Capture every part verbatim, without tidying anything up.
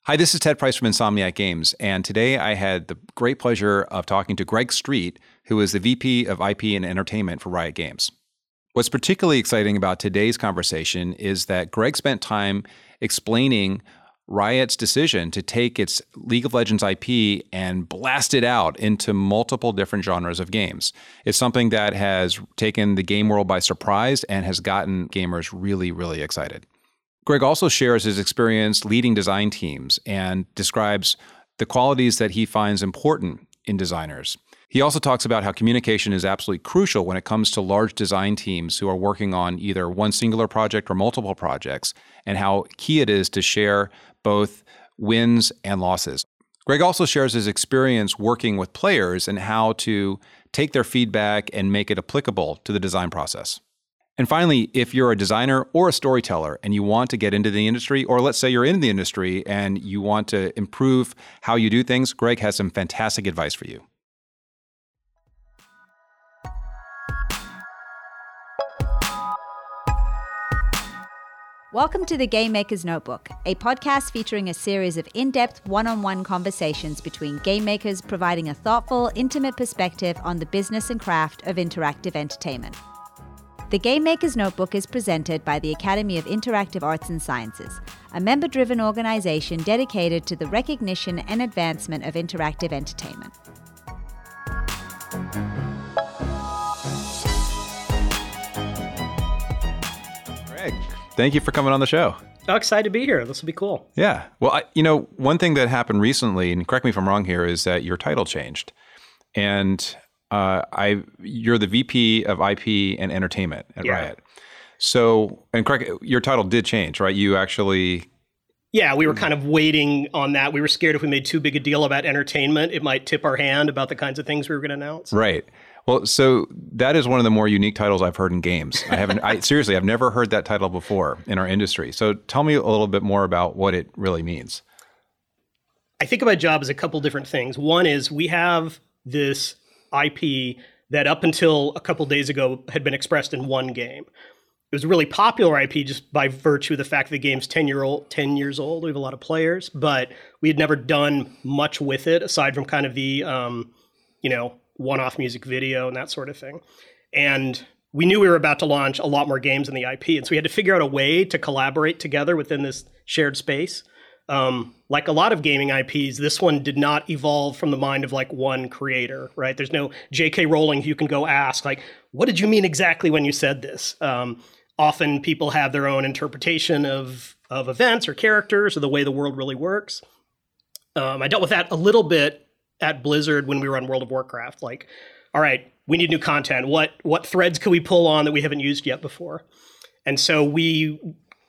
Hi, this is Ted Price from Insomniac Games, and today I had the great pleasure of talking to Greg Street, who is the V P of I P and Entertainment for Riot Games. What's particularly exciting about today's conversation is that Greg spent time explaining Riot's decision to take its League of Legends I P and blast it out into multiple different genres of games. It's something that has taken the game world by surprise and has gotten gamers really, really excited. Greg also shares his experience leading design teams and describes the qualities that he finds important in designers. He also talks about how communication is absolutely crucial when it comes to large design teams who are working on either one singular project or multiple projects, and how key it is to share both wins and losses. Greg also shares his experience working with players and how to take their feedback and make it applicable to the design process. And finally, if you're a designer or a storyteller and you want to get into the industry, or let's say you're in the industry and you want to improve how you do things, Greg has some fantastic advice for you. Welcome to The Game Maker's Notebook, a podcast featuring a series of in-depth one-on-one conversations between game makers providing a thoughtful, intimate perspective on the business and craft of interactive entertainment. The Game Maker's Notebook is presented by the Academy of Interactive Arts and Sciences, a member-driven organization dedicated to the recognition and advancement of interactive entertainment. Greg, thank you for coming on the show. Oh, excited to be here. This will be cool. Yeah. Well, I, you know, one thing that happened recently, and correct me if I'm wrong here, is that your title changed. And Uh, I, you're the V P of I P and Entertainment at yeah. Riot. So, and correct, your title did change, right? You actually... Yeah, we were kind of waiting on that. We were scared if we made too big a deal about entertainment, it might tip our hand about the kinds of things we were going to announce. Right. Well, so that is one of the more unique titles I've heard in games. I haven't, I seriously, I've never heard that title before in our industry. So tell me a little bit more about what it really means. I think of my job as a couple different things. One is we have this I P that up until a couple days ago had been expressed in one game. It was a really popular I P just by virtue of the fact that the game's ten year old, ten years old. We have a lot of players, but we had never done much with it aside from kind of the, um, you know, one-off music video and that sort of thing. And we knew we were about to launch a lot more games in the I P. And so we had to figure out a way to collaborate together within this shared space. Um, like a lot of gaming I Ps, this one did not evolve from the mind of like one creator, right? There's no J K Rowling who you can go ask, like, what did you mean exactly when you said this? Um, often people have their own interpretation of, of events or characters or the way the world really works. Um, I dealt with that a little bit at Blizzard when we were on World of Warcraft. Like, all right, we need new content. What, what threads can we pull on that we haven't used yet before? And so we...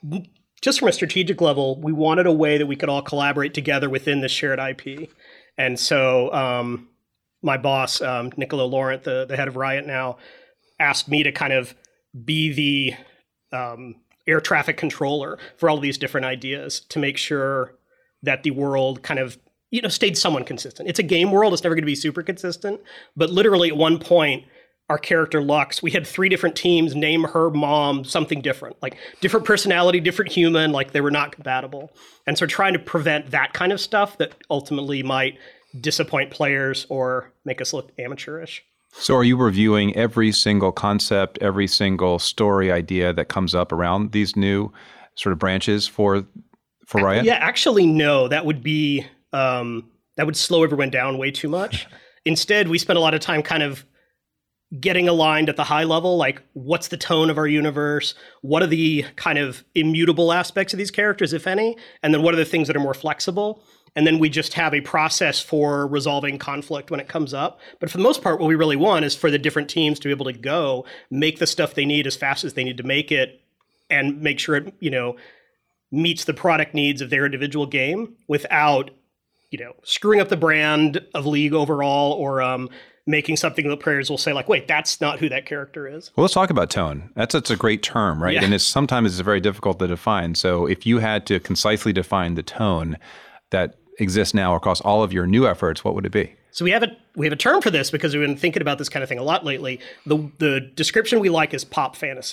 just from a strategic level, we wanted a way that we could all collaborate together within this shared I P. And so um, my boss, um, Niccolo Laurent, the, the head of Riot now, asked me to kind of be the um, air traffic controller for all of these different ideas to make sure that the world kind of, you know, stayed somewhat consistent. It's a game world. It's never going to be super consistent. But literally at one point, our character Lux, we had three different teams name her mom something different, like different personality, different human, like they were not compatible. And so trying to prevent that kind of stuff that ultimately might disappoint players or make us look amateurish. So are you reviewing every single concept, every single story idea that comes up around these new sort of branches for for Riot? Yeah, actually, no, that would be, um, that would slow everyone down way too much. Instead, we spent a lot of time kind of getting aligned at the high level, like what's the tone of our universe? What are the kind of immutable aspects of these characters, if any? And then what are the things that are more flexible? And then we just have a process for resolving conflict when it comes up. But for the most part, what we really want is for the different teams to be able to go make the stuff they need as fast as they need to make it and make sure it, you know, meets the product needs of their individual game without, you know, screwing up the brand of League overall or, um, making something that players will say like, wait, that's not who that character is. Well, let's talk about tone. That's, that's a great term, right? Yeah. And it's sometimes it's very difficult to define. So if you had to concisely define the tone that exists now across all of your new efforts, what would it be? So we have a we have a term for this because we've been thinking about this kind of thing a lot lately. The the description we like is pop fantasy.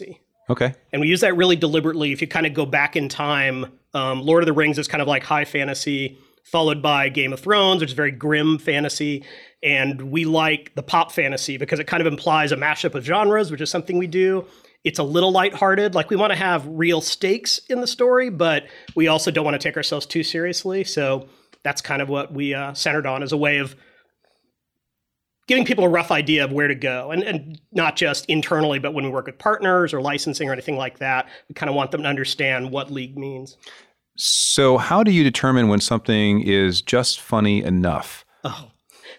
Okay. And we use that really deliberately. If you kind of go back in time, um, Lord of the Rings is kind of like high fantasy, followed by Game of Thrones, which is very grim fantasy. And we like the pop fantasy because it kind of implies a mashup of genres, which is something we do. It's a little lighthearted. Like we want to have real stakes in the story, but we also don't want to take ourselves too seriously. So that's kind of what we uh, centered on as a way of giving people a rough idea of where to go. And, and not just internally, but when we work with partners or licensing or anything like that, we kind of want them to understand what League means. So how do you determine when something is just funny enough? Oh,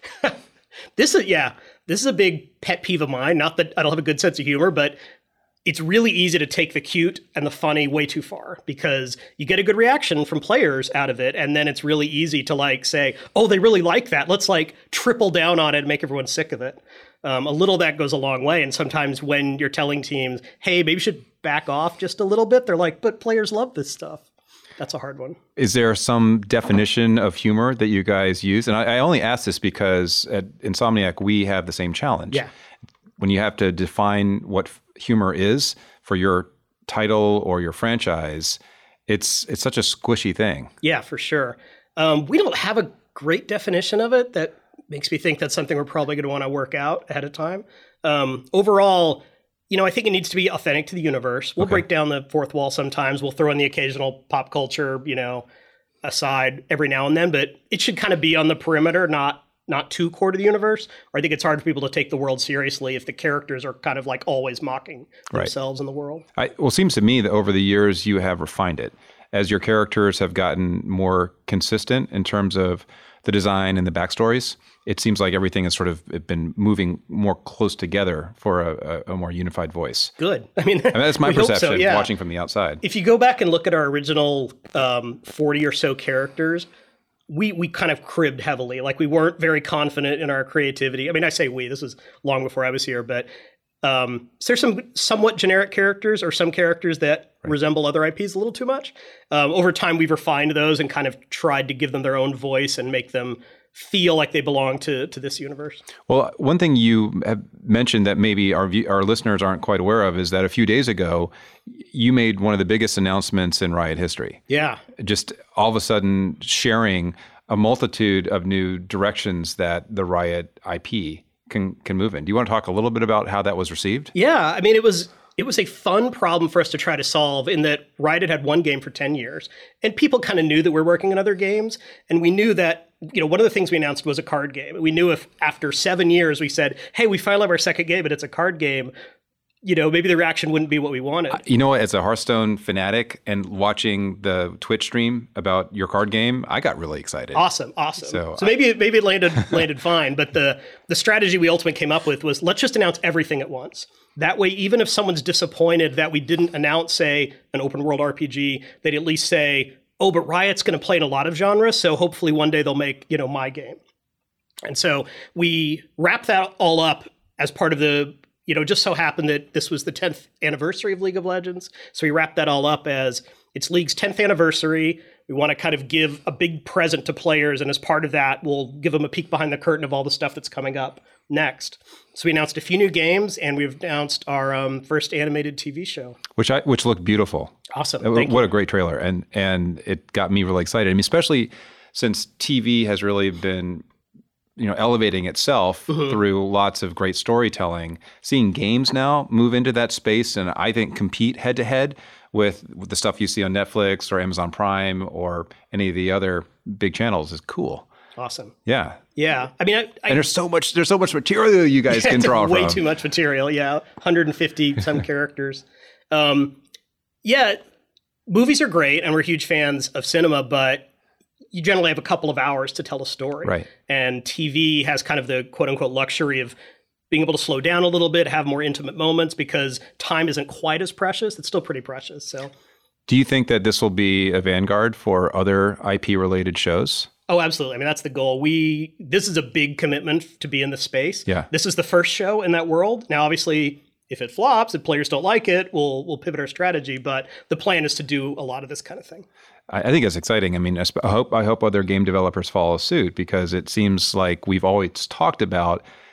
this is, yeah, this is a big pet peeve of mine. Not that I don't have a good sense of humor, but it's really easy to take the cute and the funny way too far because you get a good reaction from players out of it. And then it's really easy to like say, oh, they really like that. Let's like triple down on it and make everyone sick of it. Um, a little that goes a long way. And sometimes when you're telling teams, hey, maybe you should back off just a little bit, they're like, but players love this stuff. That's a hard one. Is there some definition of humor that you guys use? And I, I only ask this because at Insomniac, we have the same challenge. Yeah. When you have to define what humor is for your title or your franchise, it's it's such a squishy thing. Yeah, for sure. Um, we don't have a great definition of it. That makes me think that's something we're probably going to want to work out ahead of time. Um, overall, you know, I think it needs to be authentic to the universe. We'll okay. break down the fourth wall sometimes. We'll throw in the occasional pop culture, you know, aside every now and then, but it should kind of be on the perimeter, not not too core to the universe. Or I think it's hard for people to take the world seriously if the characters are kind of like always mocking themselves right. in the world. I, well, it seems to me that over the years you have refined it. As your characters have gotten more consistent in terms of the design and the backstories, it seems like everything has sort of been moving more close together for a, a, a more unified voice. Good. I mean, I mean that's my perception so, yeah. watching from the outside. If you go back and look at our original um, forty or so characters, we we kind of cribbed heavily. Like we weren't very confident in our creativity. I mean, I say we, this was long before I was here, but um, so there's some somewhat generic characters or some characters that right. resemble other I Ps a little too much. Um, over time, we've refined those and kind of tried to give them their own voice and make them feel like they belong to to this universe. Well, one thing you have mentioned that maybe our our listeners aren't quite aware of is that a few days ago, you made one of the biggest announcements in Riot history. Yeah. Just all of a sudden sharing a multitude of new directions that the Riot I P can can move in. Do you want to talk a little bit about how that was received? Yeah. I mean, it was it was a fun problem for us to try to solve in that Riot had had one game for ten years. And people kind of knew that we're working on other games. And we knew that, you know, one of the things we announced was a card game. We knew if after seven years we said, hey, we finally have our second game, but it's a card game, you know, maybe the reaction wouldn't be what we wanted. You know what? As a Hearthstone fanatic and watching the Twitch stream about your card game, I got really excited. Awesome, awesome. So, so maybe, maybe it landed landed fine, but the, the strategy we ultimately came up with was let's just announce everything at once. That way, even if someone's disappointed that we didn't announce, say, an open world R P G, they'd at least say, oh, but Riot's going to play in a lot of genres, so hopefully one day they'll make, you know, my game. And so we wrapped that all up as part of the, you know, just so happened that this was the tenth anniversary of League of Legends. So we wrapped that all up as it's League's tenth anniversary. We want to kind of give a big present to players. And as part of that, we'll give them a peek behind the curtain of all the stuff that's coming up next. So we announced a few new games, and we've announced our um, first animated T V show, which I which looked beautiful. Awesome! Thank what you. a great trailer, and and it got me really excited. I mean, especially since T V has really been, you know, elevating itself mm-hmm. through lots of great storytelling. Seeing games now move into that space, and I think compete head to head with with the stuff you see on Netflix or Amazon Prime or any of the other big channels is cool. Awesome. Yeah. Yeah. I mean, I, I, and there's so much, there's so much material you guys can draw way from. Way too much material. Yeah. one hundred fifty some characters. Um, yeah. Movies are great and we're huge fans of cinema, but you generally have a couple of hours to tell a story. Right. And T V has kind of the quote unquote luxury of being able to slow down a little bit, have more intimate moments because time isn't quite as precious. It's still pretty precious. So do you think that this will be a vanguard for other I P related shows? Oh, absolutely. I mean, that's the goal. We this is a big commitment to be in the space. Yeah. This is the first show in that world. Now, obviously, if it flops, if players don't like it, we'll we'll pivot our strategy. But the plan is to do a lot of this kind of thing. I, I think it's exciting. I mean, I hope I hope other game developers follow suit because it seems like we've always talked about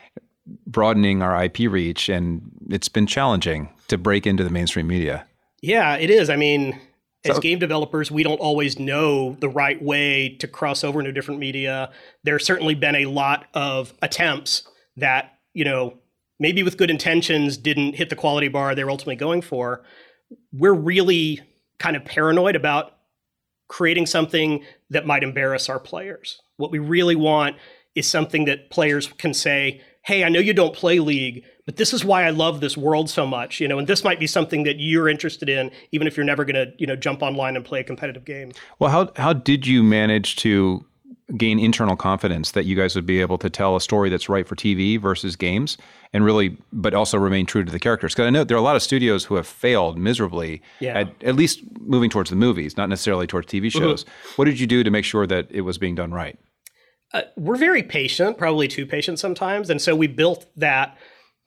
broadening our I P reach, and it's been challenging to break into the mainstream media. Yeah, it is. I mean, as So- game developers, we don't always know the right way to cross over into different media. There's certainly been a lot of attempts that, you know, maybe with good intentions didn't hit the quality bar they were ultimately going for. We're really kind of paranoid about creating something that might embarrass our players. What we really want is something that players can say, hey, I know you don't play League, but this is why I love this world so much, you know, and this might be something that you're interested in, even if you're never going to, you know, jump online and play a competitive game. Well, how how did you manage to gain internal confidence that you guys would be able to tell a story that's right for T V versus games, and really, but also remain true to the characters? Because I know there are a lot of studios who have failed miserably Yeah. at at least moving towards the movies, not necessarily towards T V shows. What did you do to make sure that it was being done right? Uh, we're very patient, probably too patient sometimes. And so we built that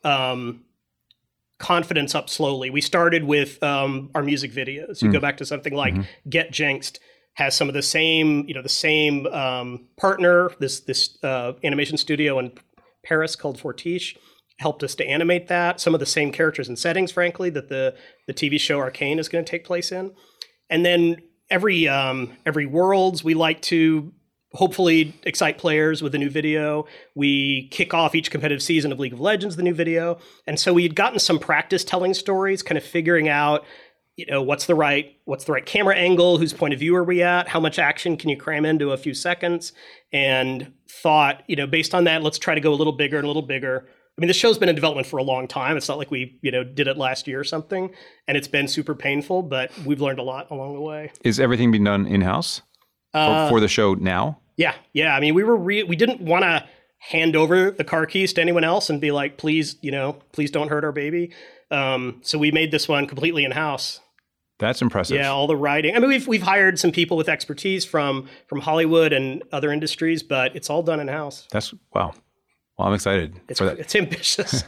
um, confidence up slowly. We started with um, our music videos. You go back to something like Get Jinxed, has some of the same, you know, the same um, partner, this this uh, animation studio in Paris called Fortiche, helped us to animate that. Some of the same characters and settings, frankly, that the the T V show Arcane is going to take place in. And then every um, every Worlds, we like to hopefully excite players with a new video. We kick off each competitive season of League of Legends with a new video. And so we had gotten some practice telling stories, kind of figuring out, you know, what's the right what's the right camera angle, whose point of view are we at, how much action can you cram into a few seconds, and thought, you know, based on that, let's try to go a little bigger and a little bigger. I mean, the show's been in development for a long time. It's not like we, you know, did it last year or something, and it's been super painful, but we've learned a lot along the way. Is everything being done in-house Uh, for, for the show now? Yeah, yeah. I mean, we were re- we didn't want to hand over the car keys to anyone else and be like, please, you know, please don't hurt our baby. Um, so we made this one completely in-house. That's impressive. Yeah, all the writing. I mean, we've we've hired some people with expertise from from Hollywood and other industries, but it's all done in-house. That's wow. Well, I'm excited It's for that. it's ambitious.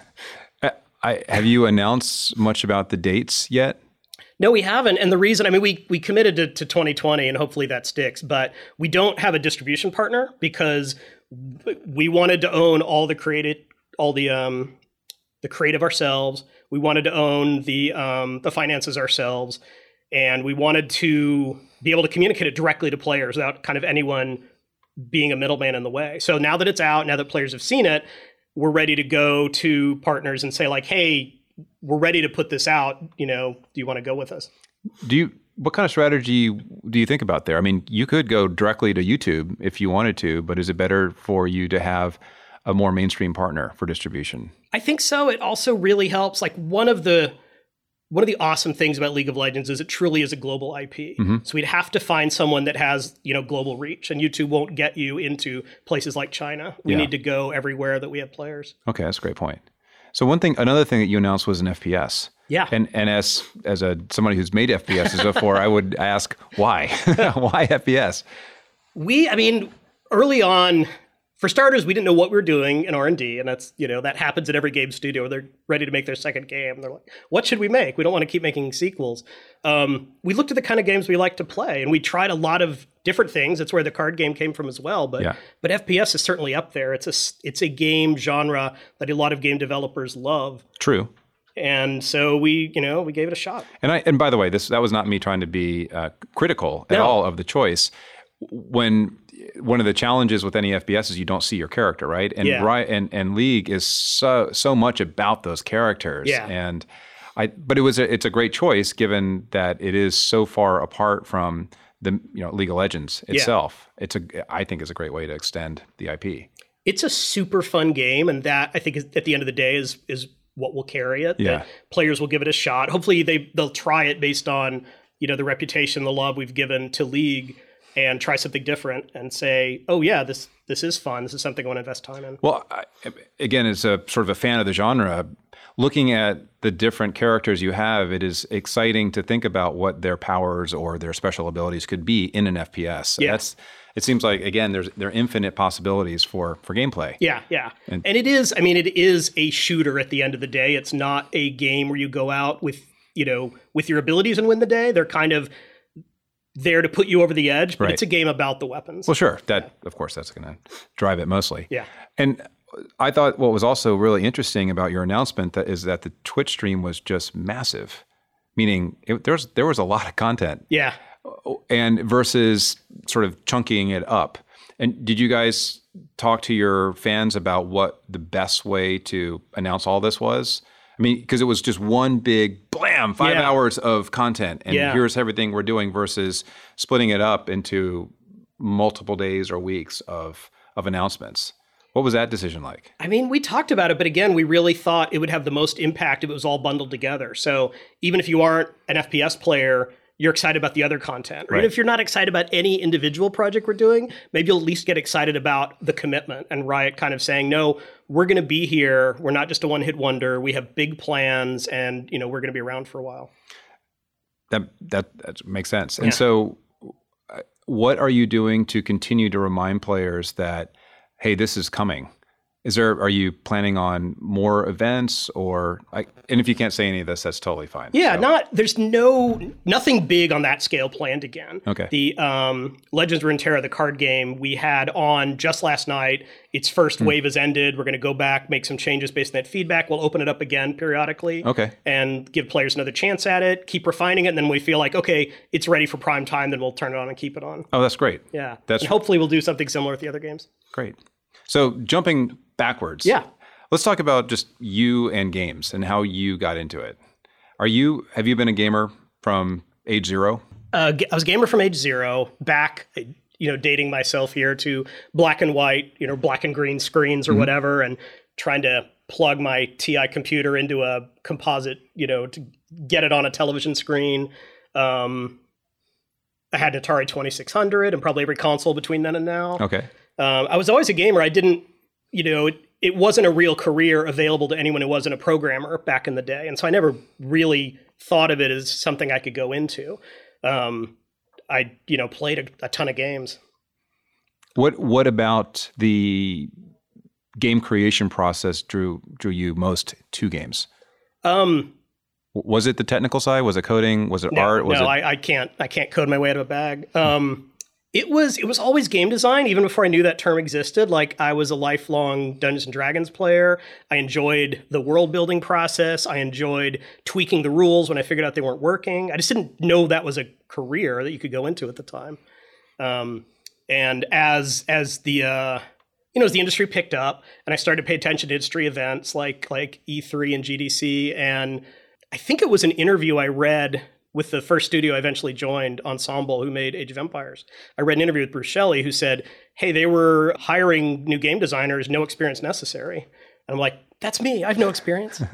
I, have you announced much about the dates yet? No, we haven't. And the reason, I mean, we we committed to, to twenty twenty, and hopefully that sticks, but we don't have a distribution partner because we wanted to own all the creative, all the um, the creative ourselves. We wanted to own the um, the finances ourselves, and we wanted to be able to communicate it directly to players without kind of anyone being a middleman in the way. So now that it's out, now that players have seen it, we're ready to go to partners and say like, hey, we're ready to put this out. You know, do you want to go with us? Do you? What kind of strategy do you think about there? I mean, you could go directly to YouTube if you wanted to, but is it better for you to have a more mainstream partner for distribution? I think so. It also really helps. Like one of the one of the awesome things about League of Legends is it truly is a global I P. Mm-hmm. So we'd have to find someone that has, you know, global reach, and YouTube won't get you into places like China. We Yeah. need to go everywhere that we have players. Okay, that's a great point. So one thing, another thing that you announced was an F P S. Yeah. And and as as a somebody who's made F P Ss before, I would ask why? Why F P S? We, I mean, early on, for starters, we didn't know what we were doing in R and D, and that's, you know, that happens at every game studio. They're ready to make their second game. They're like, what should we make? We don't want to keep making sequels. Um, we looked at the kind of games we like to play, and we tried a lot of different things. That's where the card game came from as well. But Yeah. but F P S is certainly up there. It's a s- it's a game genre that a lot of game developers love, True. and so we, you know, we gave it a shot. And I and by the way, this that was not me trying to be uh, critical at No. all of the choice. When one of the challenges with any F P S is you don't see your character, right? And Yeah. right and, and League is so so much about those characters. Yeah. And I but it was a, it's a great choice given that it is so far apart from the you know League of Legends itself. It's a I think is a great way to extend the I P. It's a super fun game, and that I think is, at the end of the day is is what will carry it. Yeah. That players will give it a shot. Hopefully they they'll try it based on, you know, the reputation, the love we've given to League, and try something different and say, oh yeah, this this is fun. This is something I want to invest time in. Well, I, again, as a sort of a fan of the genre, looking at the different characters you have, it is exciting to think about what their powers or their special abilities could be in an F P S. Yeah. That's. It seems like again, there's there are infinite possibilities for for gameplay. Yeah, yeah. And- And, it is, I mean, it is a shooter at the end of the day. It's not a game where you go out with, you know, with your abilities and win the day. They're kind of there to put you over the edge, but Right. it's a game about the weapons. Well, sure. That of course that's going to drive it mostly. Yeah. And I thought what was also really interesting about your announcement that is that the Twitch stream was just massive, meaning it, there's there was a lot of content. Yeah. And versus sort of chunking it up. And did you guys talk to your fans about what the best way to announce all this was? I mean, because it was just one big blam, five yeah. hours of content, and yeah. here's everything we're doing versus splitting it up into multiple days or weeks of of announcements. What was that decision like? I mean, we talked about it, but again, we really thought it would have the most impact if it was all bundled together. So even if you aren't an F P S player, you're excited about the other content. Or right. even if you're not excited about any individual project we're doing, maybe you'll at least get excited about the commitment and Riot kind of saying, no, we're going to be here. We're not just a one-hit wonder. We have big plans, and you know we're going to be around for a while. That that, that makes sense. Yeah. And so what are you doing to continue to remind players that, hey, this is coming? Is there, are you planning on more events or, I, and if you can't say any of this, that's totally fine. Yeah, so. not, there's no, nothing big on that scale planned again. Okay. The um, Legends of Runeterra, the card game we had on just last night, its first hmm. wave has ended. We're going to go back, make some changes based on that feedback. We'll open it up again periodically. Okay. And give players another chance at it, keep refining it. And then we feel like, okay, it's ready for prime time, then we'll turn it on and keep it on. Oh, that's great. Yeah. That's and hopefully we'll do something similar with the other games. Great. So jumping backwards. Yeah. Let's talk about just you and games and how you got into it. Are you, have you been a gamer from age zero? Uh, I was a gamer from age zero, back, you know, dating myself here to black and white, you know, black and green screens or mm-hmm. whatever, and trying to plug my T I computer into a composite, you know, to get it on a television screen. Um, I had an Atari twenty-six hundred and probably every console between then and now. Okay. Um, I was always a gamer. I didn't, you know, it, it wasn't a real career available to anyone who wasn't a programmer back in the day. And so I never really thought of it as something I could go into. Um, I, you know, played a, a ton of games. What What about the game creation process drew drew you most to games? Um, was it the technical side? Was it coding? Was it no, art? Was no, it... I, I can't. I can't code my way out of a bag. Um, It was it was always game design, even before I knew that term existed. Like, I was a lifelong Dungeons and Dragons player. I enjoyed the world building process. I enjoyed tweaking the rules when I figured out they weren't working. I just didn't know that was a career that you could go into at the time. Um, and as as the uh, you know as the industry picked up, and I started to pay attention to industry events like like E three and G D C, and I think it was an interview I read with the first studio I eventually joined, Ensemble, who made Age of Empires. I read an interview with Bruce Shelley who said, hey, they were hiring new game designers, no experience necessary. And I'm like, that's me. I have no experience.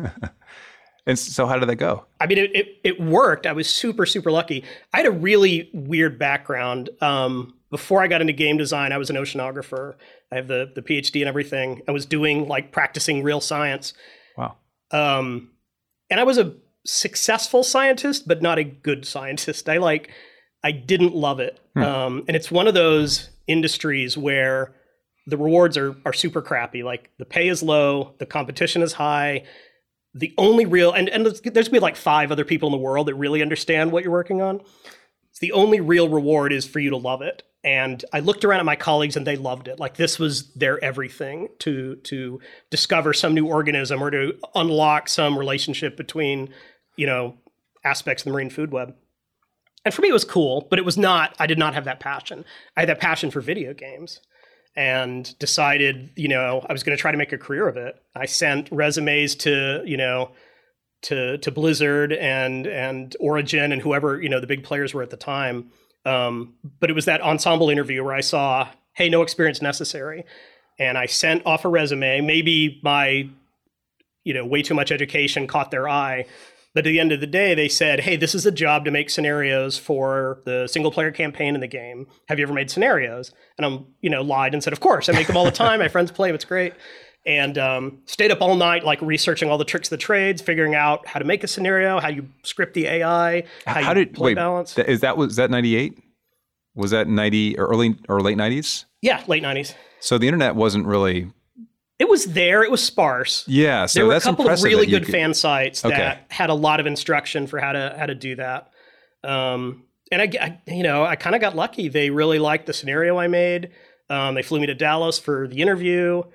And so how did that go? I mean, it, it it worked. I was super, super lucky. I had a really weird background. Um, before I got into game design, I was an oceanographer. I have the, the PhD and everything. I was doing, like, practicing real science. Wow. Um, and I was a successful scientist, but not a good scientist. I like, I didn't love it. Hmm. Um, and it's one of those industries where the rewards are are super crappy. Like, the pay is low, the competition is high. The only real, and, and there's going to be like five other people in the world that really understand what you're working on. It's the only real reward is for you to love it. And I looked around at my colleagues and they loved it. Like, this was their everything, to to discover some new organism or to unlock some relationship between, you know, aspects of the marine food web. And for me, it was cool, but it was not, I did not have that passion. I had that passion for video games, and decided, you know, I was going to try to make a career of it. I sent resumes to, you know, to to Blizzard and and Origin and whoever, you know, the big players were at the time. Um, but it was that Ensemble interview where I saw, hey, no experience necessary. And I sent off a resume. Maybe my, you know, way too much education caught their eye. But at the end of the day, they said, hey, this is a job to make scenarios for the single player campaign in the game. Have you ever made scenarios? And I'm, you know, lied and said, of course, I make them all the time. My friends play them. It's great. And um, stayed up all night, like, researching all the tricks of the trades, figuring out how to make a scenario, how you script the A I, how, how you did, play wait, balance. Th- is that was that ninety-eight? Was that ninety or early or late nineties? Yeah, late nineties. So the internet wasn't really. It was there. It was sparse. Yeah, so there were that's a couple of really good could... fan sites that okay. had a lot of instruction for how to how to do that. Um, and I, I, you know, I kind of got lucky. They really liked the scenario I made. Um, they flew me to Dallas for the interview.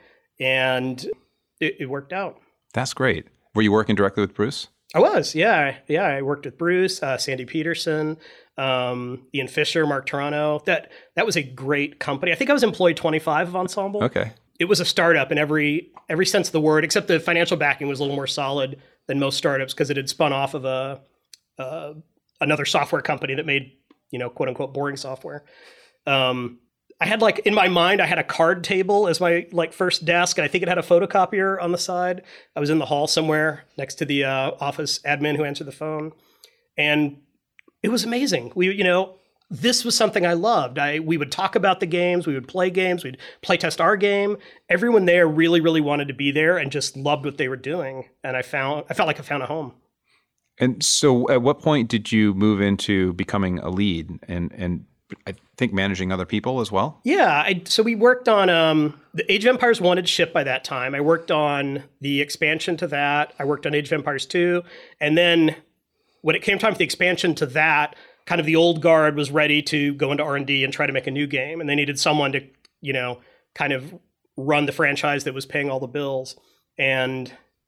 and it, it worked out. That's great. Were you working directly with Bruce? I was, yeah. Yeah, I worked with Bruce, uh, Sandy Peterson, um, Ian Fisher, Mark Toronto. That that was a great company. I think I was employee twenty-five of Ensemble. Okay. It was a startup in every every sense of the word, except the financial backing was a little more solid than most startups because it had spun off of a uh, another software company that made, you know, quote unquote boring software. Um, I had like in my mind, I had a card table as my like first desk, and I think it had a photocopier on the side. I was in the hall somewhere next to the uh, office admin who answered the phone, and it was amazing. We, you know, this was something I loved. I we would talk about the games, we would play games, we'd play test our game. Everyone there really, really wanted to be there and just loved what they were doing, and I found I felt like I found a home. And so, at what point did you move into becoming a lead and and I think managing other people as well? Yeah. I, so we worked on um, the Age of Empires one had shipped by that time. I worked on the expansion to that. I worked on Age of Empires two. And then when it came time for the expansion to that, kind of the old guard was ready to go into R and D and try to make a new game. And they needed someone to, you know, kind of run the franchise that was paying all the bills. And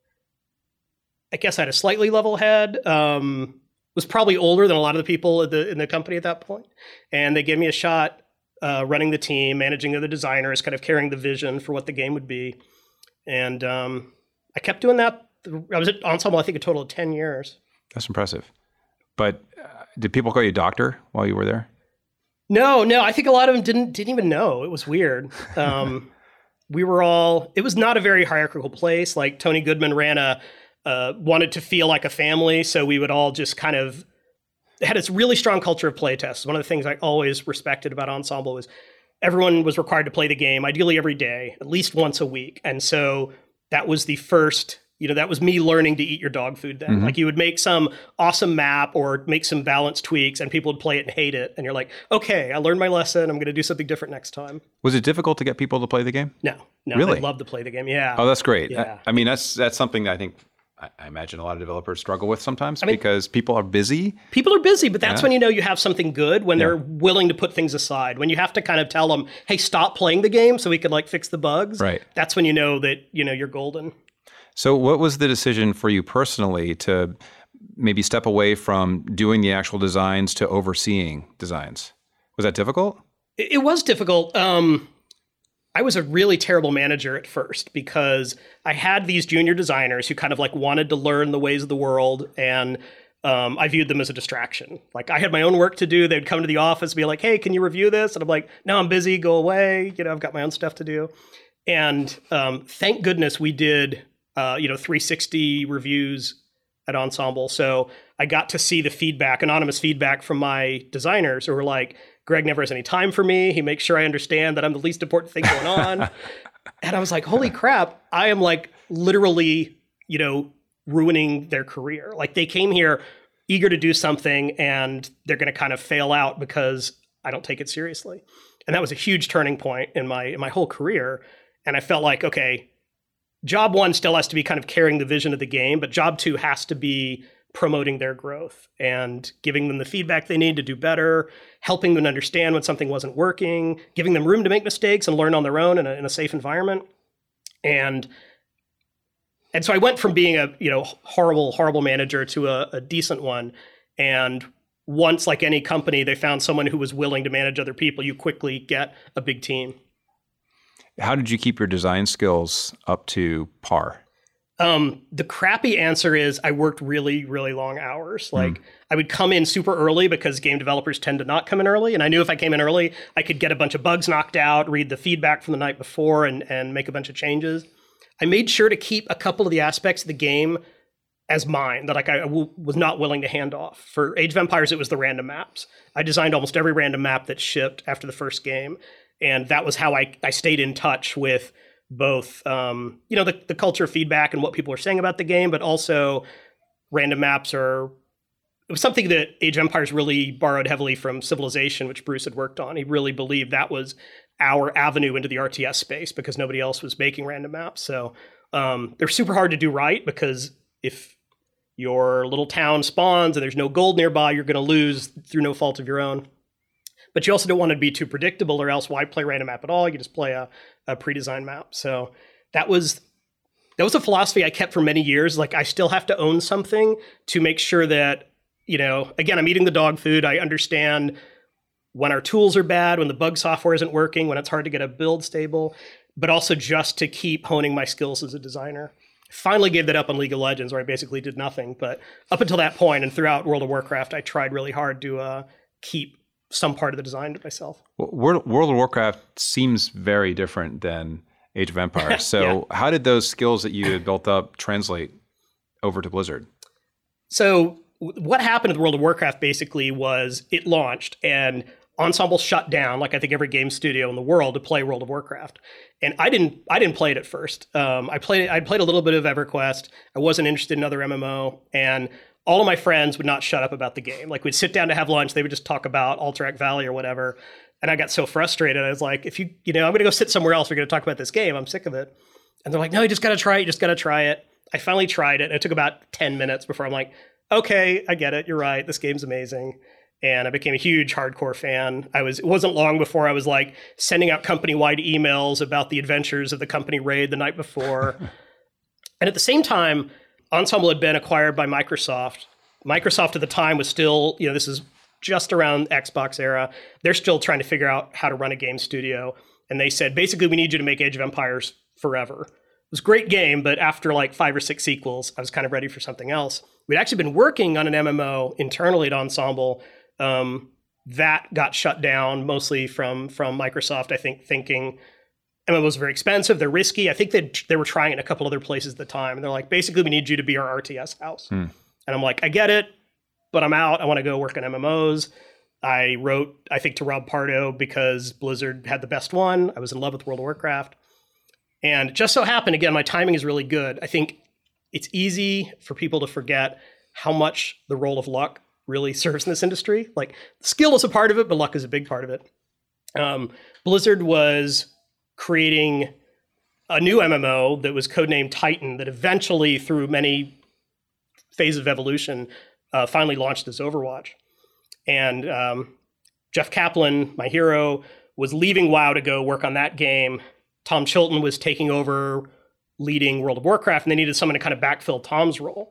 I guess I had a slightly level head. Um, was probably older than a lot of the people at the, in the company at that point. And they gave me a shot uh, running the team, managing the other designers, kind of carrying the vision for what the game would be. And um, I kept doing that. I was at Ensemble, I think, a total of ten years. That's impressive. But uh, did people call you doctor while you were there? No, no. I think a lot of them didn't didn't even know. It was weird. Um, we were all, it was not a very hierarchical place. Like Tony Goodman ran a, Uh, wanted to feel like a family, so we would all just kind of it had this really strong culture of playtests. One of the things I always respected about Ensemble was everyone was required to play the game, ideally every day, at least once a week. And so that was the first, you know, that was me learning to eat your dog food then. Mm-hmm. Like you would make some awesome map or make some balance tweaks and people would play it and hate it. And you're like, okay, I learned my lesson. I'm going to do something different next time. Was it difficult to get people to play the game? No, no, really? They love to play the game. Yeah. Oh, that's great. Yeah. I, I mean, that's that's something that I think I imagine a lot of developers struggle with sometimes I mean, because people are busy. People are busy, but that's yeah. when you know you have something good, when yeah. they're willing to put things aside. When you have to kind of tell them, hey, stop playing the game so we could like fix the bugs. Right. That's when you know that, you know, you're golden. So what was the decision for you personally to maybe step away from doing the actual designs to overseeing designs? Was that difficult? It, it was difficult. Um, I was a really terrible manager at first because I had these junior designers who kind of like wanted to learn the ways of the world, and um, I viewed them as a distraction. Like I had my own work to do. They'd come to the office and be like, hey, can you review this? And I'm like, no, I'm busy, go away. You know, I've got my own stuff to do. And um, thank goodness we did, uh, you know, three sixty reviews at Ensemble. So I got to see the feedback, anonymous feedback from my designers who were like, Greg never has any time for me. He makes sure I understand that I'm the least important thing going on. And I was like, holy crap, I am like literally, you know, ruining their career. Like they came here eager to do something and they're going to kind of fail out because I don't take it seriously. And that was a huge turning point in my in my whole career. And I felt like, okay, job one still has to be kind of carrying the vision of the game, but job two has to be promoting their growth and giving them the feedback they need to do better, helping them understand when something wasn't working, giving them room to make mistakes and learn on their own in a, in a safe environment. And and so I went from being a you know horrible, horrible manager to a, a decent one. And once, like any company, they found someone who was willing to manage other people, you quickly get a big team. How did you keep your design skills up to par? Um, the crappy answer is I worked really, really long hours. Like mm. I would come in super early because game developers tend to not come in early. And I knew if I came in early, I could get a bunch of bugs knocked out, read the feedback from the night before and, and make a bunch of changes. I made sure to keep a couple of the aspects of the game as mine that like I w- was not willing to hand off. For Age of Empires, it was the random maps. I designed almost every random map that shipped after the first game. And that was how I, I stayed in touch with both, um, you know, the, the culture feedback and what people are saying about the game, but also random maps are, it was something that Age of Empires really borrowed heavily from Civilization, which Bruce had worked on. He really believed that was our avenue into the R T S space because nobody else was making random maps. So um, they're super hard to do right because if your little town spawns and there's no gold nearby, you're going to lose through no fault of your own. But you also don't want to be too predictable, or else why play random map at all? You just play a, a pre-designed map. So that was that was a philosophy I kept for many years. Like I still have to own something to make sure that, you know, again, I'm eating the dog food. I understand when our tools are bad, when the bug software isn't working, when it's hard to get a build stable, but also just to keep honing my skills as a designer. Finally gave that up on League of Legends, where I basically did nothing. But up until that point and throughout World of Warcraft, I tried really hard to uh, keep some part of the design to myself. Well, World of Warcraft seems very different than Age of Empires. So yeah. How did those skills that you had built up translate over to Blizzard? So what happened with World of Warcraft basically was it launched and Ensemble shut down, like I think every game studio in the world, to play World of Warcraft. And I didn't I didn't play it at first. Um, I played I played a little bit of EverQuest. I wasn't interested in another M M O. And all of my friends would not shut up about the game. Like we'd sit down to have lunch, they would just talk about Alterac Valley or whatever. And I got so frustrated. I was like, if you, you know, I'm going to go sit somewhere else. We're going to talk about this game. I'm sick of it. And they're like, no, you just got to try it. You just got to try it. I finally tried it. And it took about ten minutes before I'm like, okay, I get it. You're right. This game's amazing. And I became a huge hardcore fan. I was, it wasn't long before I was like sending out company-wide emails about the adventures of the company raid the night before. And at the same time, Ensemble had been acquired by Microsoft. Microsoft at the time was still, you know, this is just around Xbox era. They're still trying to figure out how to run a game studio. And they said, basically, we need you to make Age of Empires forever. It was a great game, but after like five or six sequels, I was kind of ready for something else. We'd actually been working on an M M O internally at Ensemble. Um, that got shut down mostly from, from Microsoft, I think, thinking M M Os are very expensive, they're risky. I think they they were trying it in a couple other places at the time. And they're like, basically, we need you to be our R T S house. Hmm. And I'm like, I get it, but I'm out. I want to go work on M M Os. I wrote, I think, to Rob Pardo because Blizzard had the best one. I was in love with World of Warcraft. And it just so happened, again, my timing is really good. I think it's easy for people to forget how much the role of luck really serves in this industry. Like, skill is a part of it, but luck is a big part of it. Um, Blizzard was creating a new M M O that was codenamed Titan that eventually, through many phases of evolution, uh, finally launched as Overwatch. And um, Jeff Kaplan, my hero, was leaving WoW to go work on that game. Tom Chilton was taking over leading World of Warcraft, and they needed someone to kind of backfill Tom's role.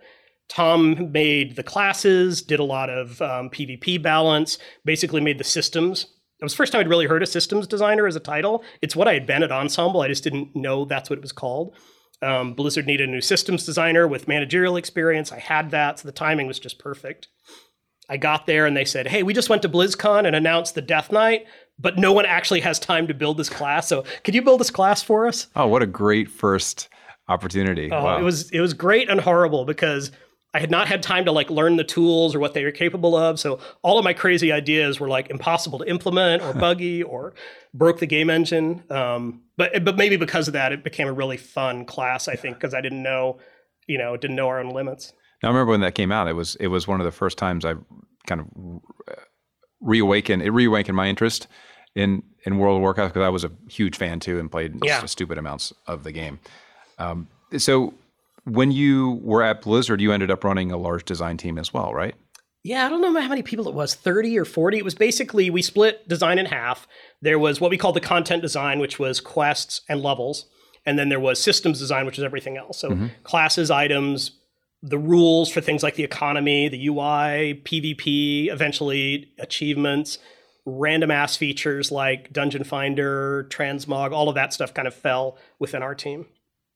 Tom made the classes, did a lot of um, PvP balance, basically made the systems. It was the first time I'd really heard a systems designer as a title. It's what I had been at Ensemble. I just didn't know that's what it was called. Um, Blizzard needed a new systems designer with managerial experience. I had that, so the timing was just perfect. I got there and they said, hey, we just went to BlizzCon and announced the Death Knight, but no one actually has time to build this class. So could you build this class for us? Oh, what a great first opportunity. Oh, wow. It was, it was great and horrible because I had not had time to like learn the tools or what they were capable of. So all of my crazy ideas were like impossible to implement or buggy or broke the game engine. Um, but but maybe because of that, it became a really fun class, I think, because I didn't know, you know, didn't know our own limits. Now, I remember when that came out, it was it was one of the first times I kind of reawakened, it reawakened my interest in, in World of Warcraft because I was a huge fan too and played yeah. stupid amounts of the game. Um, so when you were at Blizzard, you ended up running a large design team as well, right? Yeah, I don't know how many people it was, thirty or forty. It was basically, we split design in half. There was what we called the content design, which was quests and levels. And then there was systems design, which is everything else. So mm-hmm. classes, items, the rules for things like the economy, the U I, PvP, eventually achievements, random ass features like Dungeon Finder, Transmog, all of that stuff kind of fell within our team.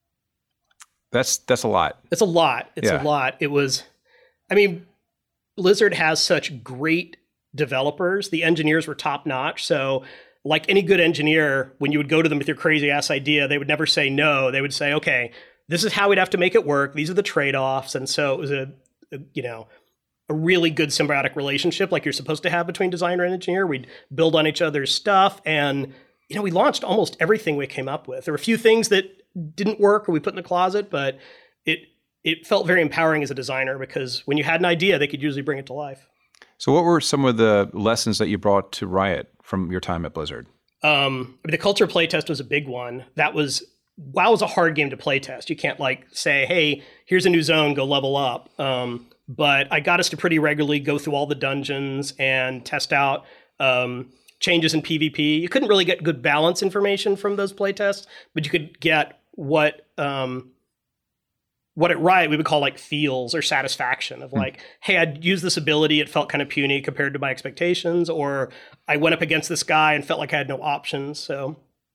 That's that's a lot. It's a lot. It's yeah. a lot. It was, I mean, Blizzard has such great developers. The engineers were top notch. So like any good engineer, when you would go to them with your crazy ass idea, they would never say no. They would say, okay, this is how we'd have to make it work. These are the trade-offs. And so it was a, a you know, a really good symbiotic relationship like you're supposed to have between designer and engineer. We'd build on each other's stuff. And, you know, we launched almost everything we came up with. There were a few things that didn't work or we put in the closet, but it it felt very empowering as a designer because when you had an idea, they could usually bring it to life. So what were some of the lessons that you brought to Riot from your time at Blizzard? Um, I mean, the culture playtest was a big one. That was, WoW was a hard game to playtest. You can't like say, hey, here's a new zone, go level up. Um, but I got us to pretty regularly go through all the dungeons and test out um, changes in PvP. You couldn't really get good balance information from those playtests, but you could get what um, what at Riot we would call like feels or satisfaction of like, mm. hey, I'd use this ability, it felt kind of puny compared to my expectations, or I went up against this guy and felt like I had no options. So